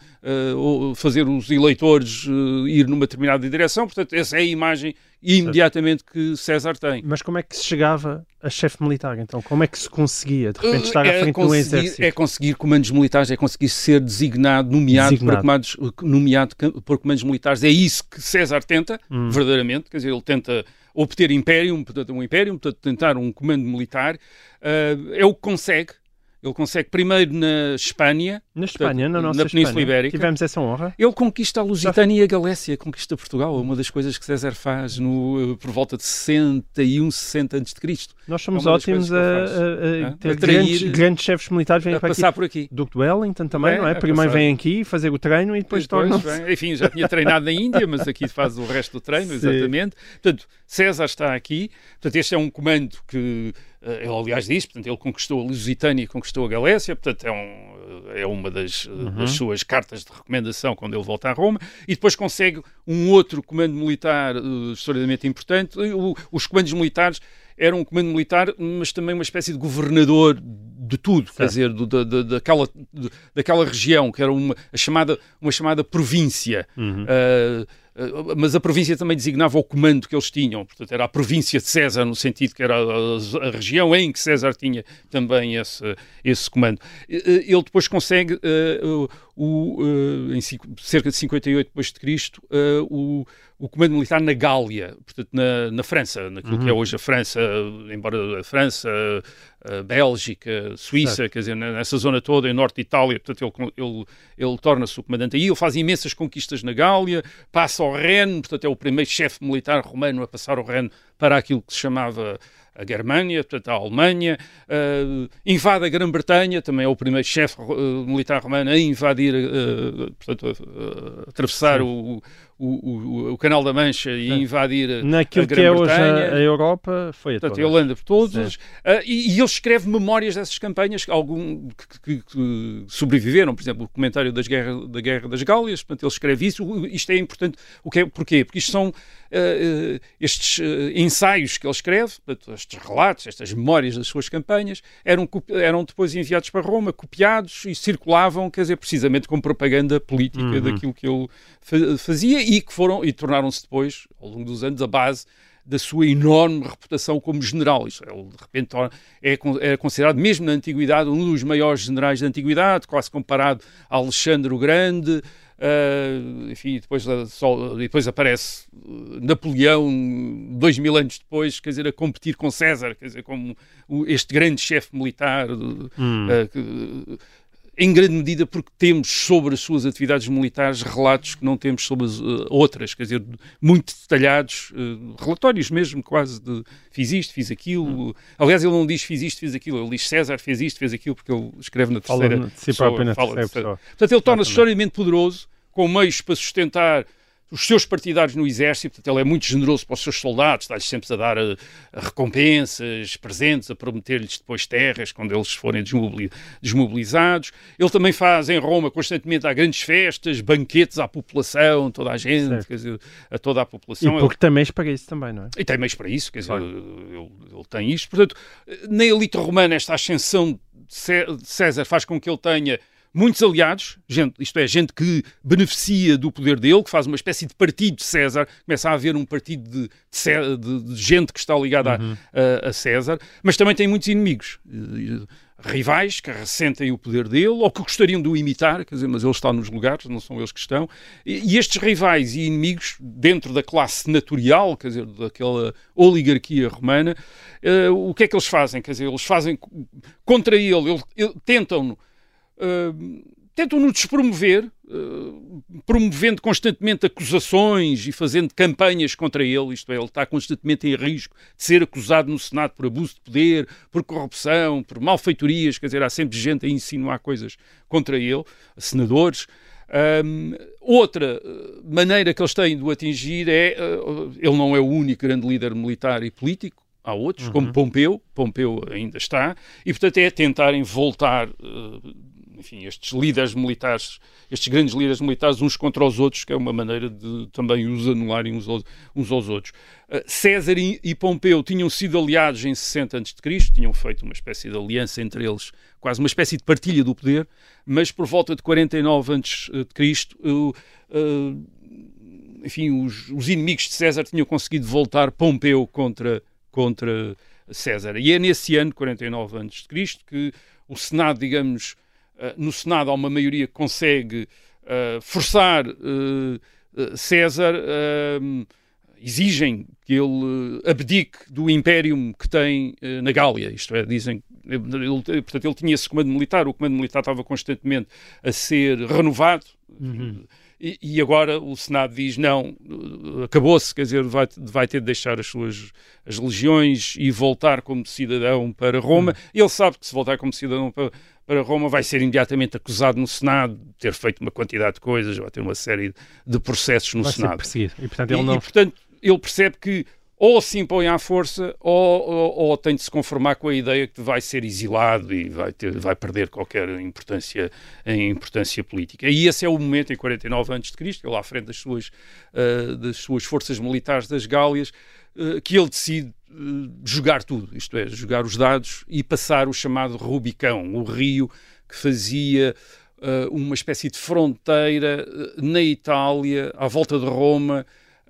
uh, fazer os eleitores uh, ir numa determinada direção. Portanto, essa é a imagem imediatamente que César tem. Mas como é que se chegava a chefe militar, então? Como é que se conseguia, de repente, estar é à frente de um exército? É conseguir comandos militares, é conseguir ser designado, nomeado, designado. Por, comandos, nomeado por comandos militares. É isso que César tenta, hum. verdadeiramente. Quer dizer, ele tenta obter império, portanto, um império, portanto, tentar um comando militar. Uh, é o que consegue. Ele consegue primeiro na Espanha, na, Espanha, na, nossa na Península Espanha. Ibérica. Tivemos essa honra. Ele conquista a Lusitânia e a Galécia, conquista Portugal. Uma das coisas que César faz no, por volta de sessenta e um, sessenta antes de Cristo. Nós somos é ótimos a, a, a, a ter a grandes, grandes chefes militares vêm a para passar aqui. por aqui. Duque de Wellington também, é, não é? Primeiro vêm aqui fazer o treino e depois, depois tornam-se... Enfim, já tinha treinado na Índia, mas aqui faz o resto do treino, exatamente. Portanto, César está aqui. Portanto, este é um comando que... Ele, aliás, diz, portanto, ele conquistou a Lusitânia e conquistou a Galécia, portanto, é, um, é uma das, uhum. das suas cartas de recomendação quando ele volta a Roma, e depois consegue um outro comando militar uh, extraordinariamente importante. O, os comandos militares eram um comando militar, mas também uma espécie de governador de tudo, certo. Quer dizer, do, da, da, daquela, de, daquela região, que era uma, a chamada, uma chamada província. Uhum. Uh, mas a província também designava o comando que eles tinham, portanto era a província de César, no sentido que era a, a região em que César tinha também esse, esse comando. Ele depois consegue, uh, o, uh, em cerca de cinquenta e oito depois de Cristo, uh, o, o comando militar na Gália, portanto na, na França, naquilo uhum. que é hoje a França, embora a França, a Bélgica, Suíça, certo. Quer dizer, nessa zona toda, em norte de Itália, portanto ele, ele, ele torna-se o comandante aí, ele faz imensas conquistas na Gália, passa ao Reno, portanto é o primeiro chefe militar romano a passar o Reno para aquilo que se chamava a Germânia, portanto a Alemanha, uh, invade a Grã-Bretanha, também é o primeiro chefe uh, militar romano a invadir, uh, portanto a, a atravessar o, o, o, o Canal da Mancha e invadir naquilo a Grã-Bretanha. Que é hoje a, a Europa, foi a portanto, todas. Ele anda por todos, uh, e, e ele escreve memórias dessas campanhas, algum, que, que, que sobreviveram, por exemplo, o comentário das guerra, da Guerra das Gálias, portanto ele escreve isso. Isto é importante, o que é, porquê? Porque isto são uh, estes uh, ensaios que ele escreve, portanto, estes relatos, estas memórias das suas campanhas, eram, eram depois enviados para Roma, copiados e circulavam, quer dizer, precisamente como propaganda política uhum. daquilo que ele fazia e que foram, e tornaram-se depois, ao longo dos anos, a base da sua enorme reputação como general. Isso, ele, de repente, é, é considerado, mesmo na Antiguidade, um dos maiores generais da Antiguidade, quase comparado a Alexandre o Grande. Uh, enfim, depois, só, depois aparece Napoleão, dois mil anos depois, quer dizer, a competir com César, quer dizer, como este grande chefe militar, hum. uh, que, em grande medida porque temos sobre as suas atividades militares relatos que não temos sobre as uh, outras, quer dizer, muito detalhados, uh, relatórios mesmo, quase de fiz isto, fiz aquilo. Hum. Aliás, ele não diz fiz isto, fiz aquilo, ele diz César fez isto, fez aquilo, porque ele escreve na terceira fala de si próprio, na fala terceira de terceira. pessoa. Portanto, ele torna-se extremamente poderoso, com meios para sustentar os seus partidários no exército. Portanto, ele é muito generoso para os seus soldados, está-lhes sempre a dar a, a recompensas, presentes, a prometer-lhes depois terras quando eles forem desmobilizados. Ele também faz em Roma, constantemente, há grandes festas, banquetes à população, toda a gente, certo. Quer dizer, a toda a população. E porque ele... tem meios para isso também, não é? E tem meios para isso, quer dizer, claro. ele, ele tem isto. Portanto, na elite romana, esta ascensão de César faz com que ele tenha muitos aliados, gente, isto é, gente que beneficia do poder dele, que faz uma espécie de partido de César, começa a haver um partido de, de, de gente que está ligada uhum. a, a César, mas também tem muitos inimigos, rivais que ressentem o poder dele, ou que gostariam de o imitar, quer dizer, mas ele está nos lugares, não são eles que estão, e, e estes rivais e inimigos, dentro da classe senatorial, quer dizer, daquela oligarquia romana, uh, o que é que eles fazem? Quer dizer, eles fazem contra ele, ele, ele tentam-no Uh, tentam-no despromover, uh, promovendo constantemente acusações e fazendo campanhas contra ele, isto é, ele está constantemente em risco de ser acusado no Senado por abuso de poder, por corrupção, por malfeitorias, quer dizer, há sempre gente a insinuar coisas contra ele, senadores. Um, outra maneira que eles têm de o atingir é, uh, ele não é o único grande líder militar e político, há outros, uhum. como Pompeu, Pompeu ainda está, e portanto é tentarem voltar, uh, enfim, estes líderes militares, estes grandes líderes militares uns contra os outros, que é uma maneira de também os anularem uns aos, uns aos outros. Uh, César e, e Pompeu tinham sido aliados em sessenta antes de Cristo, tinham feito uma espécie de aliança entre eles, quase uma espécie de partilha do poder, mas por volta de quarenta e nove antes de Cristo, uh, uh, enfim, os, os inimigos de César tinham conseguido voltar Pompeu contra, contra César. E é nesse ano, quarenta e nove antes de Cristo, que o Senado, digamos, uh, no Senado há uma maioria que consegue uh, forçar uh, uh, César, uh, exigem que ele abdique do império que tem uh, na Gália, isto é, dizem Ele, portanto, ele tinha esse comando militar, o comando militar estava constantemente a ser renovado, uhum. e, e agora o Senado diz, não, acabou-se, quer dizer, vai, vai ter de deixar as suas as legiões e voltar como cidadão para Roma. Uhum. Ele sabe que se voltar como cidadão para, para Roma vai ser imediatamente acusado no Senado de ter feito uma quantidade de coisas, vai ter uma série de processos no vai Senado. Ser perseguido. E, portanto, ele e, não... e, portanto, ele percebe que ou se impõe à força, ou, ou, ou tem de se conformar com a ideia que vai ser exilado e vai, ter, vai perder qualquer importância, importância política. E esse é o momento, em quarenta e nove antes de Cristo, ele à frente das suas, uh, das suas forças militares das Gálias, uh, que ele decide uh, jogar tudo, isto é, jogar os dados e passar o chamado Rubicão, o rio que fazia uh, uma espécie de fronteira uh, na Itália, à volta de Roma,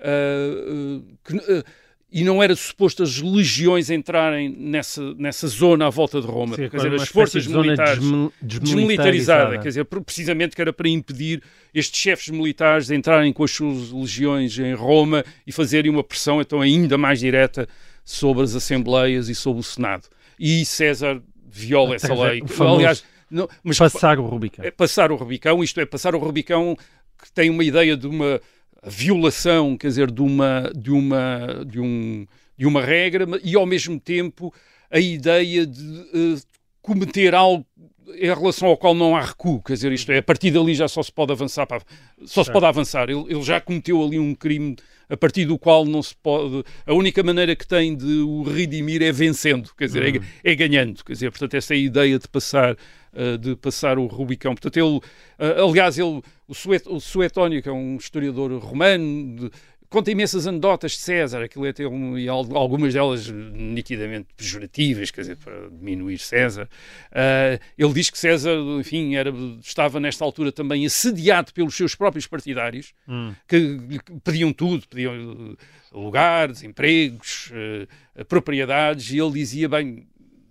uh, uh, que... Uh, e não era suposto as legiões entrarem nessa, nessa zona à volta de Roma. Sim, quer dizer, as forças militares desmilitarizada, desmilitarizada, quer dizer, precisamente que era para impedir estes chefes militares de entrarem com as suas legiões em Roma e fazerem uma pressão então ainda mais direta sobre as Assembleias e sobre o Senado. E César viola essa lei. Aliás, não, mas passar o Rubicão. É passar o Rubicão, isto é, passar o Rubicão que tem uma ideia de uma a violação, quer dizer, de uma, de, uma, de, um, de uma regra e, ao mesmo tempo, a ideia de uh, cometer algo em relação ao qual não há recuo, quer dizer, isto é, a partir dali já só se pode avançar, para, só se pode avançar. Ele, ele já cometeu ali um crime a partir do qual não se pode... A única maneira que tem de o redimir é vencendo, quer dizer, uhum. é, é ganhando, quer dizer, portanto, essa é a ideia de passar... de passar o Rubicão. Portanto, ele, aliás, ele, o, Suet, o Suetónio, que é um historiador romano, de, conta imensas anedotas de César, aquilo é ter um, e algumas delas nitidamente pejorativas, quer dizer, para diminuir César. Uh, ele diz que César, enfim, era, estava nesta altura também assediado pelos seus próprios partidários, hum. que lhe pediam tudo, pediam lugares, empregos, uh, propriedades, e ele dizia, bem,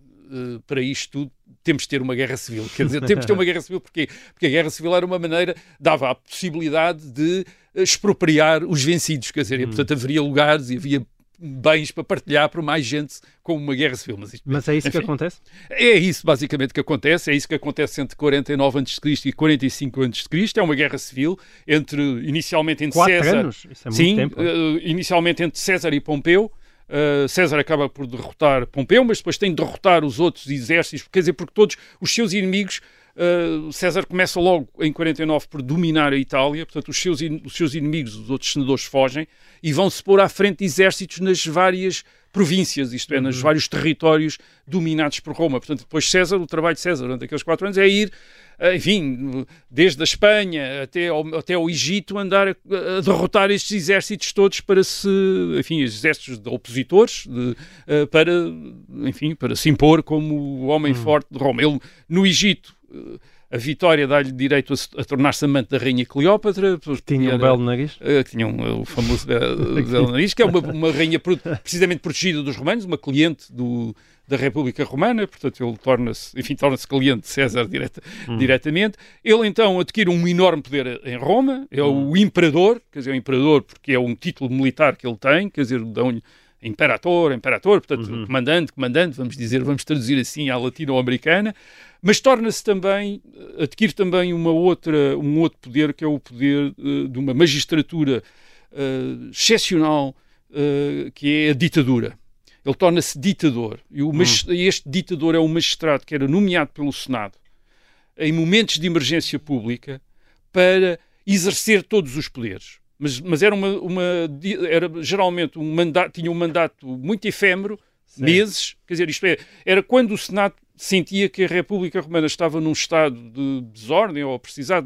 uh, para isto tudo, temos de ter uma guerra civil. Quer dizer, temos de ter uma guerra civil porquê? Porque a guerra civil era uma maneira, dava a possibilidade de expropriar os vencidos, quer dizer, hum. e, portanto haveria lugares e havia bens para partilhar por mais gente com uma guerra civil. Mas, isto, Mas é isso enfim, que acontece? É isso basicamente que acontece, é isso que acontece entre quarenta e nove antes de Cristo e quarenta e cinco antes de Cristo, é uma guerra civil entre, inicialmente entre Quatro César... anos? Isso é muito sim, tempo. Uh, inicialmente entre César e Pompeu. Uh, César acaba por derrotar Pompeu, mas depois tem de derrotar os outros exércitos, quer dizer, porque todos os seus inimigos, uh, César começa logo em quarenta e nove por dominar a Itália, portanto os seus, in, os seus inimigos, os outros senadores fogem e vão-se pôr à frente de exércitos nas várias províncias, isto é, uhum. nos vários territórios dominados por Roma. Portanto, depois César, o trabalho de César durante aqueles quatro anos é ir, enfim, desde a Espanha até ao, até ao Egito, andar a, a derrotar estes exércitos todos para se, enfim, exércitos de opositores, de, uh, para, enfim, para se impor como o homem uhum. forte de Roma. Ele, no Egito, uh, a vitória dá-lhe direito a, a tornar-se amante da rainha Cleópatra. Tinha um belo nariz. Uh, tinha um, o famoso belo nariz, que é uma, uma rainha precisamente protegida dos romanos, uma cliente do, da República Romana, portanto ele torna-se, enfim, torna-se cliente de César direta, hum. diretamente. Ele então adquire um enorme poder em Roma, é hum. o imperador, quer dizer, o imperador porque é um título militar que ele tem, quer dizer, dão-lhe imperator, imperator, portanto, Uhum. comandante, comandante, vamos dizer, vamos traduzir assim à latino-americana, mas torna-se também, adquire também uma outra, um outro poder, que é o poder uh, de uma magistratura uh, excepcional, uh, que é a ditadura. Ele torna-se ditador, e o, mas, Uhum. este ditador é um magistrado que era nomeado pelo Senado em momentos de emergência pública para exercer todos os poderes. Mas, mas era, uma, uma, era geralmente um mandato, tinha um mandato muito efêmero, Sim. meses, quer dizer, isto é, era quando o Senado sentia que a República Romana estava num estado de desordem ou precisar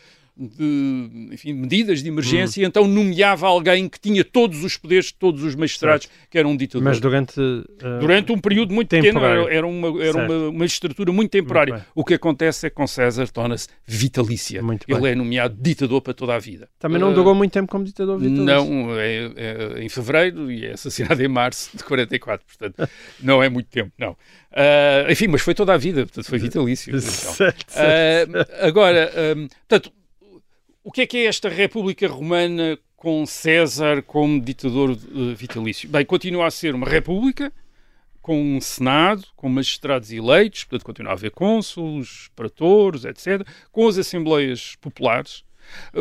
de, enfim, medidas de emergência, Hum. e então nomeava alguém que tinha todos os poderes de todos os magistrados, certo. que era um ditador. Mas durante... Uh, Durante um período muito pequeno, temporário. era, era, uma, era uma magistratura muito temporária. Muito bem. O que acontece é que com César torna-se vitalícia. Muito Ele bem. é nomeado ditador para toda a vida. Também não Uh, durou muito tempo como ditador vitalício. Não, é, é em fevereiro e é assassinado em março de quarenta e quatro, portanto, não é muito tempo, não. Uh, enfim, mas foi toda a vida, portanto, foi vitalício. Então. Certo, certo. Uh, agora, um, portanto, o que é que é esta República Romana com César como ditador uh, vitalício? Bem, continua a ser uma república com um Senado, com magistrados eleitos, portanto, continua a haver cônsules, pretores, etcétera, com as assembleias populares. Uh,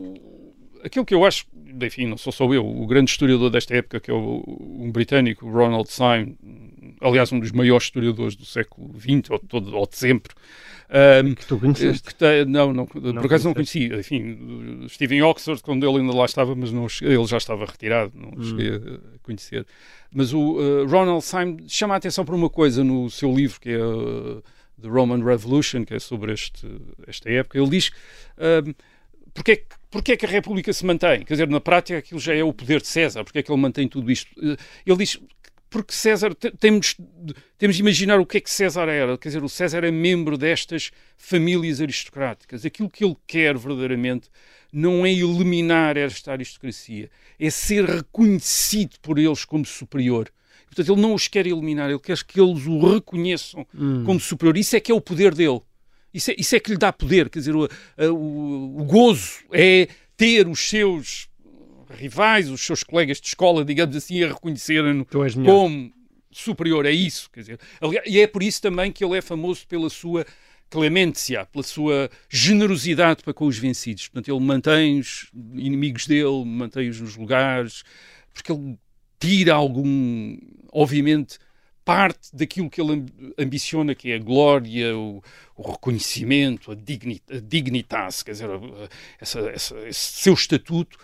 o, aquilo que eu acho, enfim, não sou só eu, o grande historiador desta época, que é o, um britânico, Ronald Syme, aliás, um dos maiores historiadores do século vinte, ou, todo, ou de sempre. Um, que tu conheceste? Que tem, não, não, por não acaso não conheci. Enfim, estive em Oxford quando ele ainda lá estava, mas não, ele já estava retirado, não hum. cheguei a conhecer. Mas o uh, Ronald Syme chama a atenção para uma coisa no seu livro, que é uh, The Roman Revolution, que é sobre este, esta época. Ele diz uh, porque, é que, porque é que a República se mantém? Quer dizer, na prática aquilo já é o poder de César, porque é que ele mantém tudo isto? Uh, ele diz... Porque César, temos, temos de imaginar o que é que César era. Quer dizer, o César é membro destas famílias aristocráticas. Aquilo que ele quer verdadeiramente não é eliminar esta aristocracia, é ser reconhecido por eles como superior. Portanto, ele não os quer eliminar, ele quer que eles o reconheçam hum. como superior. Isso é que é o poder dele. Isso é, isso é que lhe dá poder. Quer dizer, o, o, o gozo é ter os seus rivais, os seus colegas de escola, digamos assim, a reconhecerem-no como superior. É isso, quer dizer. E é por isso também que ele é famoso pela sua clemência, pela sua generosidade para com os vencidos. Portanto, ele mantém os inimigos dele, mantém-os nos lugares, porque ele tira algum, obviamente, parte daquilo que ele ambiciona, que é a glória, o, o reconhecimento, a, dignit, a dignitas, quer dizer, essa, essa, esse seu estatuto,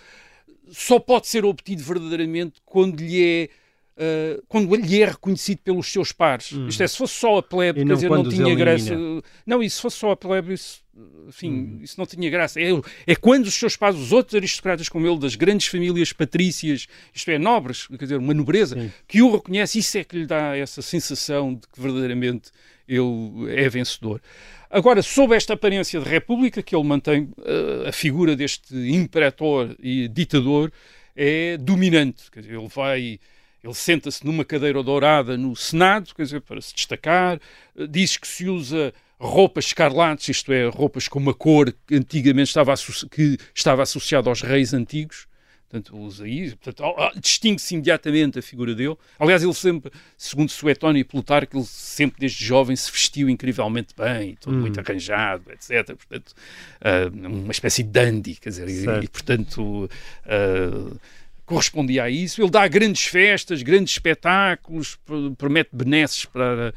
só pode ser obtido verdadeiramente quando lhe é, uh, quando lhe é reconhecido pelos seus pares. Hum. Isto é, se fosse só a plebe, quer dizer, não tinha graça. Não, e se fosse só a plebe, isso, enfim, hum. isso não tinha graça. É, é quando os seus pares, os outros aristocratas como ele, das grandes famílias patrícias, isto é, nobres, quer dizer, uma nobreza, Sim. que o reconhece, isso é que lhe dá essa sensação de que verdadeiramente ele é vencedor. Agora, sob esta aparência de república que ele mantém, uh, a figura deste imperator e ditador é dominante. Quer dizer, ele vai, ele senta-se numa cadeira dourada no Senado, quer dizer, para se destacar, uh, diz que se usa roupas escarlates, isto é, roupas com uma cor que antigamente estava, que estava associada aos reis antigos. Portanto, usa isso, portanto, distingue-se imediatamente a figura dele. Aliás, ele sempre, segundo Suetónio e Plutarco, ele sempre desde jovem se vestiu incrivelmente bem, todo hum. muito arranjado, etcétera. Portanto, uh, uma espécie de dandy, quer dizer, e, e portanto uh, correspondia a isso. Ele dá grandes festas, grandes espetáculos, promete benesses para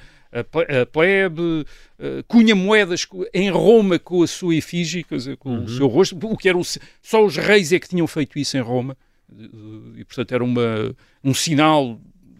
a plebe, uh, cunha moedas em Roma com a sua efígie, quer dizer, com uhum. o seu rosto, o que era o, só os reis é que tinham feito isso em Roma, e portanto era uma, um sinal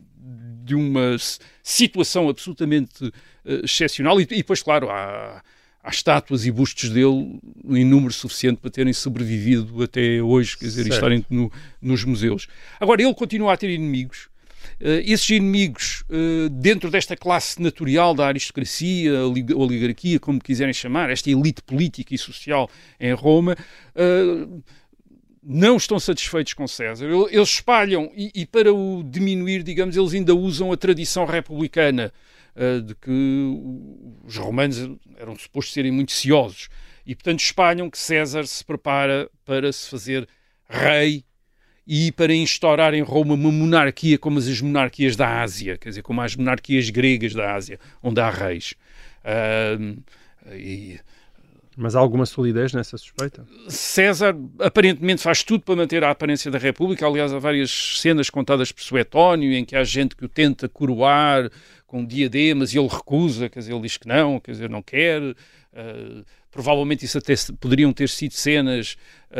de uma situação absolutamente uh, excepcional, e, e depois, claro, há, há estátuas e bustos dele em número suficiente para terem sobrevivido até hoje, quer dizer, e estarem no, nos museus. Agora, ele continua a ter inimigos. Uh, esses inimigos, uh, dentro desta classe senatorial da aristocracia, a oligarquia, como quiserem chamar, esta elite política e social em Roma, uh, não estão satisfeitos com César. Eles espalham, e, e para o diminuir, digamos, eles ainda usam a tradição republicana, uh, de que os romanos eram supostos serem muito ciosos, e portanto espalham que César se prepara para se fazer rei e para instaurar em Roma uma monarquia como as monarquias da Ásia, quer dizer, como as monarquias gregas da Ásia, onde há reis. Uh, e... Mas há alguma solidez nessa suspeita? César aparentemente faz tudo para manter a aparência da República. Aliás, há várias cenas contadas por Suetónio em que há gente que o tenta coroar com diademas e ele recusa, quer dizer, ele diz que não, quer dizer, não quer. Uh, provavelmente isso até poderiam ter sido cenas...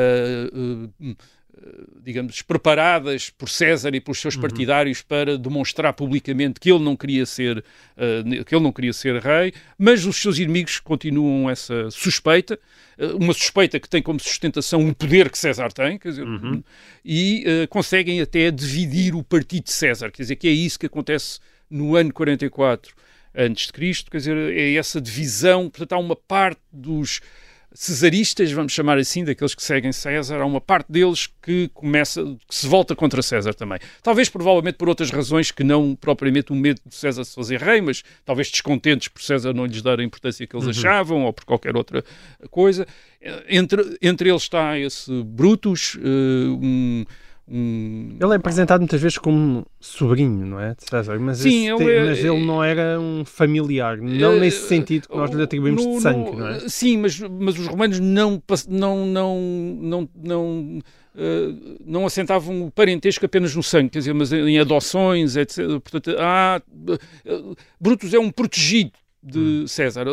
Uh, uh, digamos, preparadas por César e pelos seus uhum. partidários para demonstrar publicamente que ele não queria ser uh, que ele não queria ser rei, mas os seus inimigos continuam essa suspeita, uh, uma suspeita que tem como sustentação o poder que César tem, quer dizer, uhum. e uh, conseguem até dividir o partido de César, quer dizer, que é isso que acontece no ano quarenta e quatro antes de Cristo, quer dizer, é essa divisão, portanto há uma parte dos cesaristas, vamos chamar assim, daqueles que seguem César, há uma parte deles que começa, que se volta contra César também. Talvez, provavelmente, por outras razões que não propriamente o medo de César se fazer rei, mas talvez descontentes por César não lhes dar a importância que eles uhum. achavam, ou por qualquer outra coisa. Entre, entre eles está esse Brutus, uh, um... Um... Ele é apresentado muitas vezes como sobrinho, não é? De César, mas, Sim, ele, te... é... mas ele não era um familiar, não nesse sentido que nós lhe atribuímos no, de sangue, no... não é? Sim, mas, mas os romanos não, não, não, não, não, uh, não assentavam o parentesco apenas no sangue, quer dizer, mas em adoções, etcétera. Portanto, há... Brutus é um protegido de César.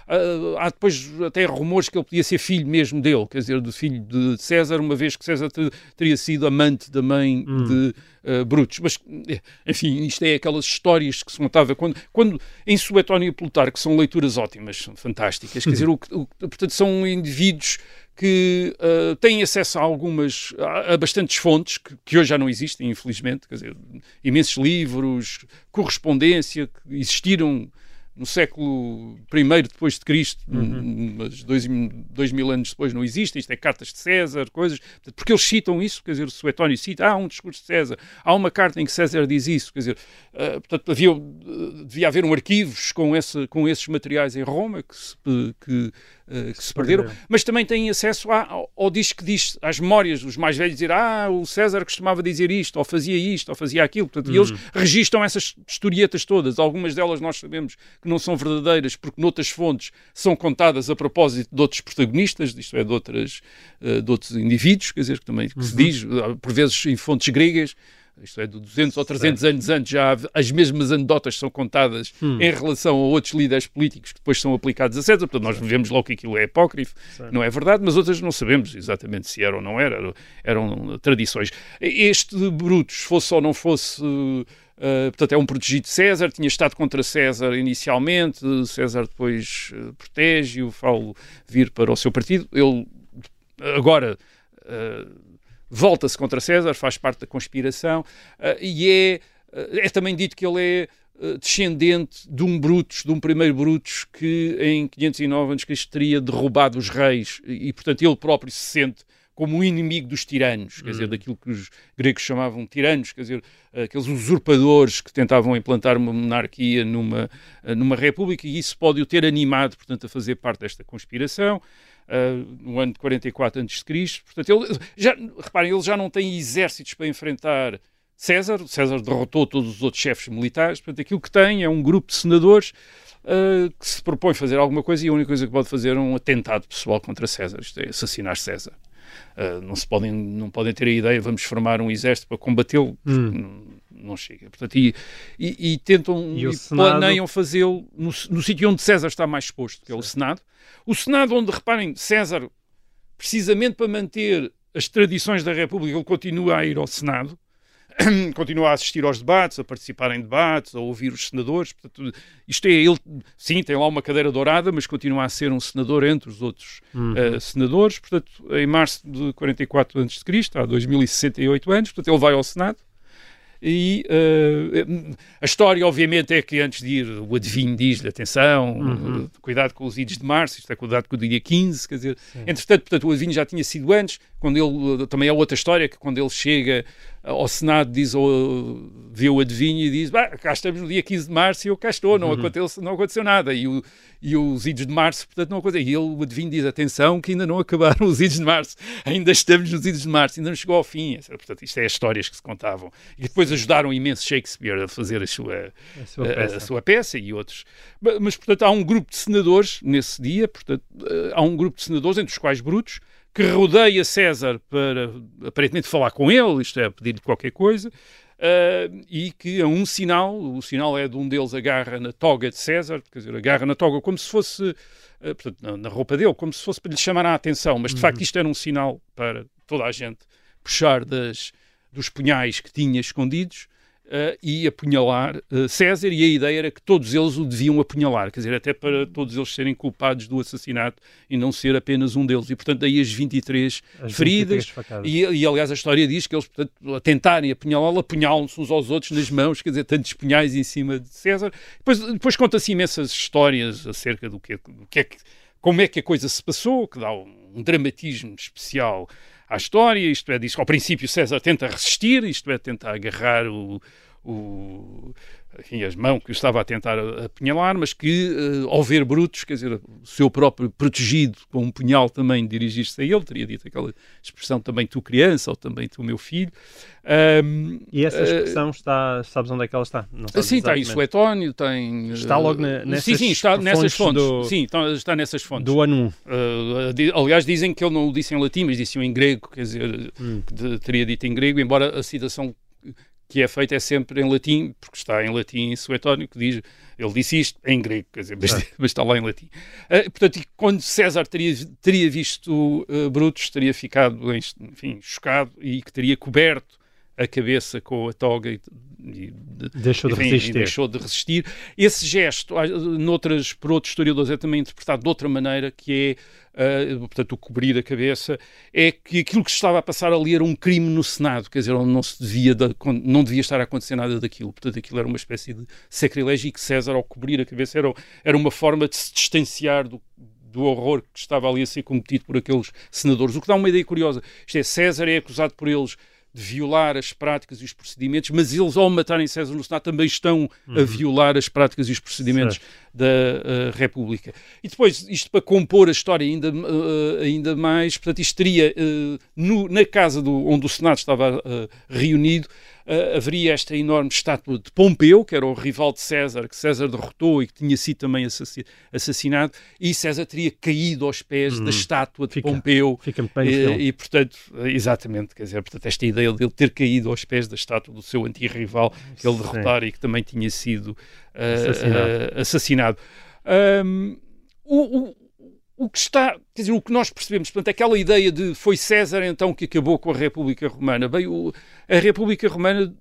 Há depois até rumores que ele podia ser filho mesmo dele, quer dizer, do filho de César, uma vez que César teria sido amante da mãe hum. de uh, Brutus. Mas, enfim, isto é aquelas histórias que se contava quando, quando em Suetónio e Plutarco, são leituras ótimas, são fantásticas, quer dizer, o, o, portanto, são indivíduos que uh, têm acesso a algumas, a, a bastantes fontes, que, que hoje já não existem, infelizmente, quer dizer, imensos livros, correspondência, que existiram no século primeiro depois de Cristo, uhum. mas dois, dois mil anos depois não existe, isto é cartas de César, coisas, porque eles citam isso, quer dizer, o Suetónio cita, há um discurso de César, há uma carta em que César diz isso, quer dizer, uh, portanto, havia, uh, devia haver um arquivo com, esse, com esses materiais em Roma que se, que, uh, que se perderam, mas também têm acesso a, ao, ao disco que diz, às memórias, os mais velhos dizer, ah, o César costumava dizer isto, ou fazia isto, ou fazia aquilo, portanto, uhum. e eles registram essas historietas todas, algumas delas nós sabemos que não são verdadeiras, porque noutras fontes são contadas a propósito de outros protagonistas, isto é, de, outras, uh, de outros indivíduos, quer dizer, que também que uhum. se diz, por vezes em fontes gregas, isto é, de duzentos ou trezentos Sim. anos antes, já as mesmas anedotas são contadas hum. em relação a outros líderes políticos que depois são aplicados a César, portanto nós vemos logo que aquilo é apócrifo, Sim. não é verdade, mas outras não sabemos exatamente se era ou não era, eram, eram tradições. Este Brutus, fosse ou não fosse... Uh, portanto, é um protegido de César, tinha estado contra César inicialmente, César depois uh, protege-o, fala vir para o seu partido. Ele agora uh, volta-se contra César, faz parte da conspiração, uh, e é, uh, é também dito que ele é uh, descendente de um Brutus, de um primeiro Brutus que em quinhentos e nove antes de Cristo teria derrubado os reis, e, e portanto ele próprio se sente como um inimigo dos tiranos, quer dizer, daquilo que os gregos chamavam tiranos, quer dizer, aqueles usurpadores que tentavam implantar uma monarquia numa, numa república, e isso pode o ter animado, portanto, a fazer parte desta conspiração, uh, no ano de quarenta e quatro antes de Cristo. Portanto, ele já, reparem, ele já não tem exércitos para enfrentar César, César derrotou todos os outros chefes militares, portanto, aquilo que tem é um grupo de senadores uh, que se propõe fazer alguma coisa, e a única coisa que pode fazer é um atentado pessoal contra César, isto é, assassinar César. Uh, não se podem, não podem ter a ideia, vamos formar um exército para combatê-lo, hum. não, não chega. Portanto, e, e, e tentam e, e Senado... planeiam fazê-lo no, no sítio onde César está mais exposto, que é o Senado. O Senado, onde, reparem, César, precisamente para manter as tradições da República, ele continua a ir ao Senado, continua a assistir aos debates, a participar em debates, a ouvir os senadores. Portanto, isto é, ele, sim, tem lá uma cadeira dourada, mas continua a ser um senador entre os outros uhum. uh, senadores. Portanto, em março de quarenta e quatro antes de Cristo, há dois mil e sessenta e oito anos, portanto, ele vai ao Senado. E uh, a história, obviamente, é que antes de ir, o adivinho diz-lhe, atenção, uhum. uh, cuidado com os idos de março, isto é, cuidado com o dia quinze, quer dizer, Sim. entretanto, portanto, o adivinho já tinha sido antes, quando ele, uh, também é outra história, que quando ele chega ao Senado, diz, ou, vê o adivinho e diz, bah, cá estamos no dia quinze de março e eu cá estou, não, uhum. aconteceu, não aconteceu nada. E, o, e os idos de março, portanto, não aconteceu. E ele, o adivinho, diz, atenção, que ainda não acabaram os idos de março, ainda estamos nos idos de março, ainda não chegou ao fim. Portanto, isto é as histórias que se contavam. E depois ajudaram imenso Shakespeare a fazer a sua, a sua, a, peça. a sua peça e outros. Mas, portanto, há um grupo de senadores nesse dia, portanto, há um grupo de senadores, entre os quais Brutus, que rodeia César para, aparentemente, falar com ele, isto é, pedir-lhe qualquer coisa, uh, e que a um sinal, o sinal é de um deles agarra na toga de César, quer dizer, agarra na toga como se fosse, uh, portanto, na, na roupa dele, como se fosse para lhe chamar a atenção, mas de uhum. facto isto era um sinal para toda a gente puxar das, dos punhais que tinha escondidos, Uh, e apunhalar uh, César, e a ideia era que todos eles o deviam apunhalar, quer dizer, até para todos eles serem culpados do assassinato e não ser apenas um deles, e portanto daí as vinte e três as feridas, vinte e três e, e aliás a história diz que eles, portanto, a tentarem apunhalá-lo, apunhalam-se uns aos outros nas mãos, quer dizer, tantos punhais em cima de César. Depois, depois conta-se imensas histórias acerca do que, do que é que, como é que a coisa se passou, que dá um, um dramatismo especial à história, isto é, diz que ao princípio César tenta resistir, isto é, tenta agarrar o, o, enfim, as mãos que o estava a tentar apunhalar, mas que uh, ao ver Brutus, quer dizer, o seu próprio protegido com um punhal também dirigir-se a ele, teria dito aquela expressão também tu criança, ou também tu meu filho. Um, e essa expressão uh, está, sabes onde é que ela está? Não sim, está em Suetónio, tem... Está logo na, nessas Sim, sim, está nessas fontes. Do, sim, está, está nessas fontes. Do ano um. Uh, aliás, dizem que ele não o disse em latim, mas disse em grego, quer dizer, hum. que de, teria dito em grego, embora a citação que é feita é sempre em latim, porque está em latim em Suetónio, que diz, ele disse isto em grego, quer dizer, mas, ah. mas está lá em latim. Uh, portanto, quando César teria, teria visto uh, Brutus, teria ficado, enfim, chocado e que teria coberto a cabeça com a toga e, e deixou, enfim, de resistir. E deixou de resistir. Esse gesto, noutras, por outros historiadores, é também interpretado de outra maneira, que é, uh, portanto, o cobrir a cabeça, é que aquilo que se estava a passar ali era um crime no Senado, quer dizer, onde não se devia, de, não devia estar a acontecer nada daquilo. Portanto, aquilo era uma espécie de sacrilégio e que César, ao cobrir a cabeça, era, era uma forma de se distanciar do do horror que estava ali a ser cometido por aqueles senadores. O que dá uma ideia curiosa. Isto é, César é acusado por eles de violar as práticas e os procedimentos, mas eles, ao matarem César no Senado, também estão uhum. a violar as práticas e os procedimentos certo. da uh, República. E depois, isto para compor a história ainda, uh, ainda mais, portanto, isto teria, uh, no, na casa do, onde o Senado estava uh, reunido, Uh, haveria esta enorme estátua de Pompeu, que era o rival de César, que César derrotou e que tinha sido também assass- assassinado, e César teria caído aos pés hum, da estátua de fica, Pompeu. Fica bem e, e, portanto, exatamente, quer dizer, portanto, esta ideia dele ter caído aos pés da estátua do seu antigo rival, que ele derrotara e que também tinha sido uh, assassinado. Uh, assassinado. Um, o, o O que está, quer dizer, o que nós percebemos, portanto, aquela ideia de foi César então que acabou com a República Romana. Bem, o, a República Romana,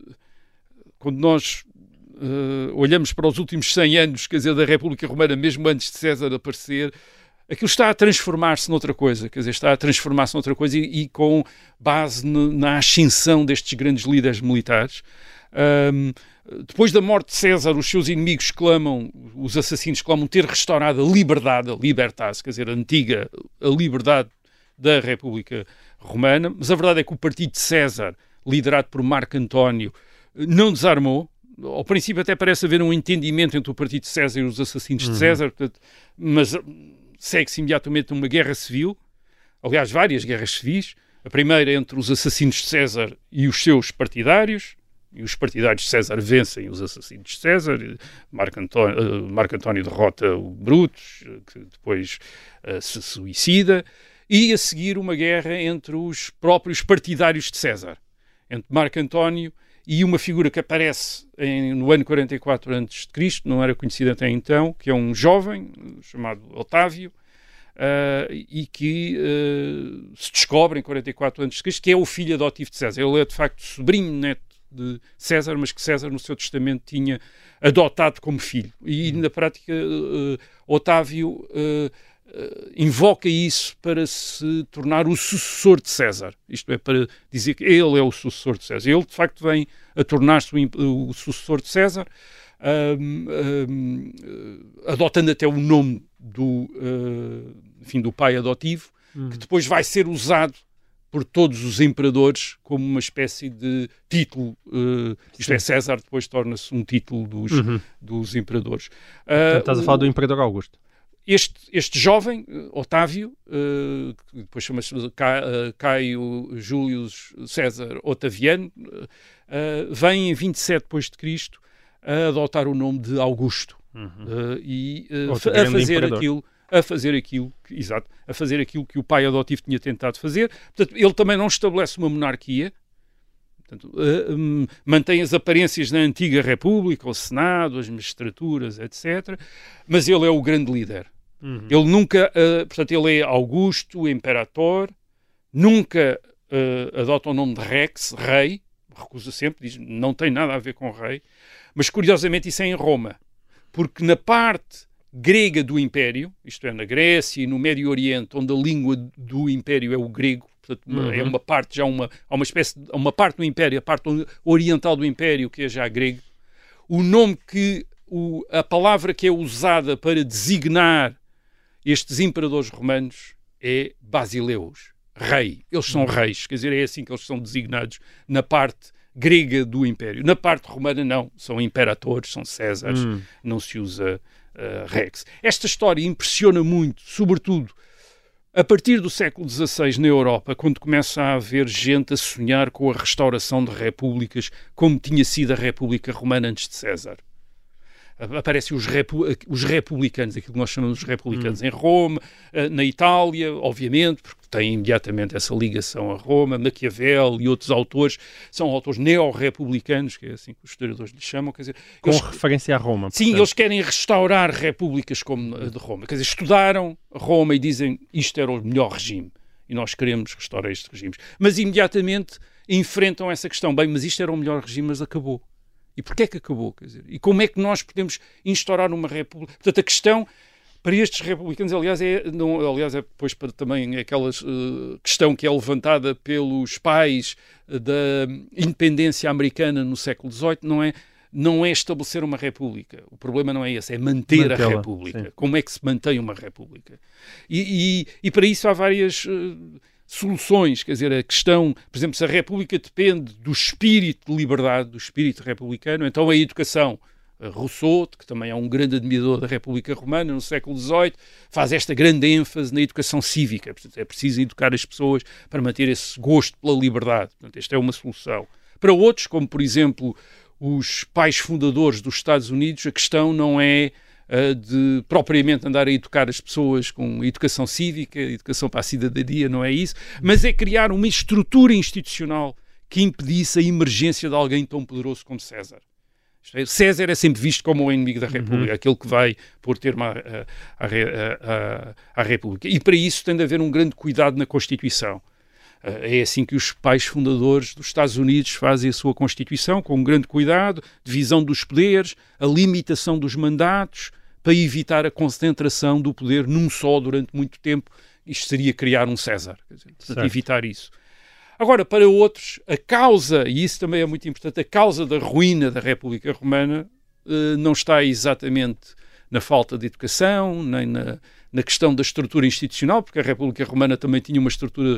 quando nós uh, olhamos para os últimos cem anos, quer dizer, da República Romana, mesmo antes de César aparecer, aquilo está a transformar-se noutra coisa, quer dizer, está a transformar-se noutra coisa e, e com base no, na ascensão destes grandes líderes militares. Um, depois da morte de César, os seus inimigos clamam, os assassinos clamam ter restaurado a liberdade, a libertas, quer dizer, a antiga a liberdade da República Romana, mas a verdade é que o partido de César, liderado por Marco António, não desarmou. Ao princípio até parece haver um entendimento entre o partido de César e os assassinos uhum. de César, portanto, mas segue-se imediatamente uma guerra civil, aliás, várias guerras civis, a primeira entre os assassinos de César e os seus partidários, e os partidários de César vencem os assassinos de César, Marco António, uh, Marco António derrota o Brutus, que depois uh, se suicida, e a seguir uma guerra entre os próprios partidários de César, entre Marco António e uma figura que aparece em, no ano quarenta e quatro antes de Cristo, não era conhecida até então, que é um jovem chamado Otávio, Uh, e que uh, se descobre em quarenta e quatro antes de Cristo, que é o filho adotivo de César. Ele é de facto sobrinho neto de César, mas que César no seu testamento tinha adotado como filho. E na prática uh, Otávio uh, uh, invoca isso para se tornar o sucessor de César. Isto é, para dizer que ele é o sucessor de César. Ele de facto vem a tornar-se o, o sucessor de César, um, um, adotando até o nome do, uh, enfim, do pai adotivo, hum. que depois vai ser usado por todos os imperadores como uma espécie de título, uh, isto é, César depois torna-se um título dos, uhum. dos imperadores. Uh, Estás a falar do imperador Augusto. Este, este jovem, Otávio, uh, que depois chama-se Caio Júlio César Otaviano, uh, vem em vinte e sete depois de Cristo a adotar o nome de Augusto uhum. uh, e uh, a fazer aquilo, a fazer aquilo, que, exato, a fazer aquilo que o pai adotivo tinha tentado fazer. Portanto, ele também não estabelece uma monarquia. Portanto, uh, um, mantém as aparências da antiga República, o Senado, as magistraturas, etcétera. Mas ele é o grande líder. Uhum. Ele nunca, uh, portanto, ele é Augusto, Imperator, nunca uh, adota o nome de Rex, rei, recusa sempre, diz não tem nada a ver com rei, mas curiosamente isso é em Roma, porque na parte grega do Império, isto é, na Grécia e no Médio Oriente, onde a língua do Império é o grego, portanto, uhum. é uma parte, já uma, uma espécie de, uma parte do Império, a parte oriental do Império, que é já grego, o nome que, o, a palavra que é usada para designar estes imperadores romanos é Basileus, rei. Eles são reis, quer dizer, é assim que eles são designados na parte grega do Império. Na parte romana, não. São imperatores, são Césares, hum. não se usa uh, Rex. Esta história impressiona muito, sobretudo a partir do século dezasseis na Europa, quando começa a haver gente a sonhar com a restauração de repúblicas como tinha sido a República Romana antes de César. Aparecem os, repu os republicanos, aquilo que nós chamamos de republicanos, hum. em Roma, na Itália, obviamente, porque têm imediatamente essa ligação a Roma. Maquiavel e outros autores são autores neo-republicanos, que é assim que os historiadores lhes chamam. Quer dizer, com eles, referência a Roma. Sim, portanto. Eles querem restaurar repúblicas como a de Roma. Quer dizer, estudaram Roma e dizem isto era o melhor regime e nós queremos restaurar estes regimes. Mas imediatamente enfrentam essa questão. Bem, mas isto era o melhor regime, mas acabou. E porquê é que acabou? Quer dizer, e como é que nós podemos instaurar uma república? Portanto, a questão para estes republicanos, aliás, é, não, aliás, é depois para também aquela uh, questão que é levantada pelos pais uh, da independência americana no século dezoito, não é, não é estabelecer uma república. O problema não é esse, é manter a república. Sim. Como é que se mantém uma república? E, e, e para isso há várias... Uh, soluções, quer dizer, a questão, por exemplo, se a República depende do espírito de liberdade, do espírito republicano, então a educação, a Rousseau, que também é um grande admirador da República Romana no século dezoito, faz esta grande ênfase na educação cívica. Portanto, é preciso educar as pessoas para manter esse gosto pela liberdade. Portanto, esta é uma solução. Para outros, como por exemplo os pais fundadores dos Estados Unidos, a questão não é de propriamente andar a educar as pessoas com educação cívica, educação para a cidadania, não é isso, mas é criar uma estrutura institucional que impedisse a emergência de alguém tão poderoso como César. César é sempre visto como o inimigo da República, uhum. aquele que vai pôr termo à, à, à, à República. E para isso tem de haver um grande cuidado na Constituição. É assim que os pais fundadores dos Estados Unidos fazem a sua Constituição, com um grande cuidado, divisão dos poderes, a limitação dos mandatos, para evitar a concentração do poder num só durante muito tempo. Isto seria criar um César, quer dizer, portanto, evitar isso. Agora, para outros, a causa, e isso também é muito importante, a causa da ruína da República Romana eh, não está exatamente na falta de educação, nem na, na questão da estrutura institucional, porque a República Romana também tinha uma estrutura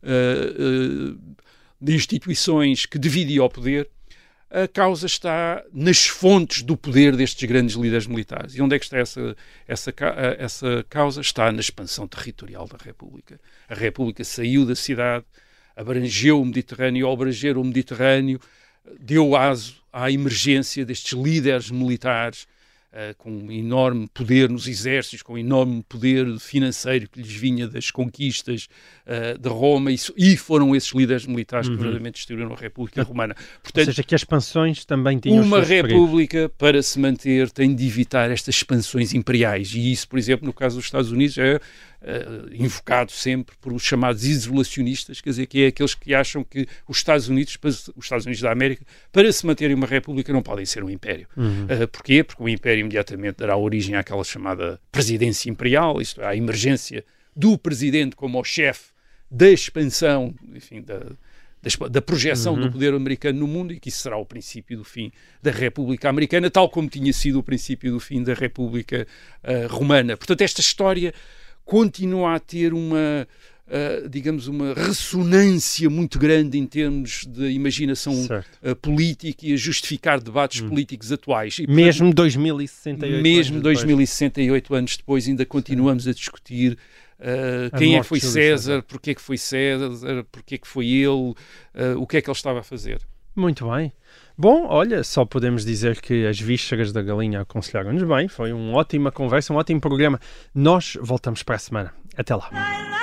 uh, uh, de instituições que dividia o poder. A causa está nas fontes do poder destes grandes líderes militares. E onde é que está essa, essa, essa causa? Está na expansão territorial da República. A República saiu da cidade, abrangeu o Mediterrâneo, e ao abranger o Mediterrâneo deu aso à emergência destes líderes militares Uh, com enorme poder nos exércitos, com enorme poder financeiro que lhes vinha das conquistas uh, de Roma, e, e foram esses líderes militares uhum. que verdadeiramente destruíram a República Romana. Portanto, ou seja, que as expansões também tinham uma os seus república, perigos. Para se manter, tem de evitar estas expansões imperiais, e isso, por exemplo, no caso dos Estados Unidos, é Uh, invocado sempre por os chamados isolacionistas, quer dizer, que é aqueles que acham que os Estados Unidos, os Estados Unidos da América, para se manterem uma república, não podem ser um império. Uhum. Uh, porquê? Porque o império imediatamente dará origem àquela chamada presidência imperial, isto é, à emergência do presidente como o chefe da expansão, enfim, da, da, da projeção uhum. do poder americano no mundo, e que isso será o princípio do fim da República Americana, tal como tinha sido o princípio do fim da República uh, Romana. Portanto, esta história continua a ter uma, uh, digamos, uma ressonância muito grande em termos de imaginação uh, política e a justificar debates hum. políticos atuais. E, mesmo portanto, dois mil e sessenta e oito mesmo anos dois mil e sessenta e oito anos depois ainda continuamos Sim. a discutir uh, quem é que foi César, porque é que foi César, porque é que foi ele, uh, o que é que ele estava a fazer. Muito bem. Bom, olha, só podemos dizer que as vísceras da galinha aconselharam-nos bem. Foi uma ótima conversa, um ótimo programa. Nós voltamos para a semana. Até lá.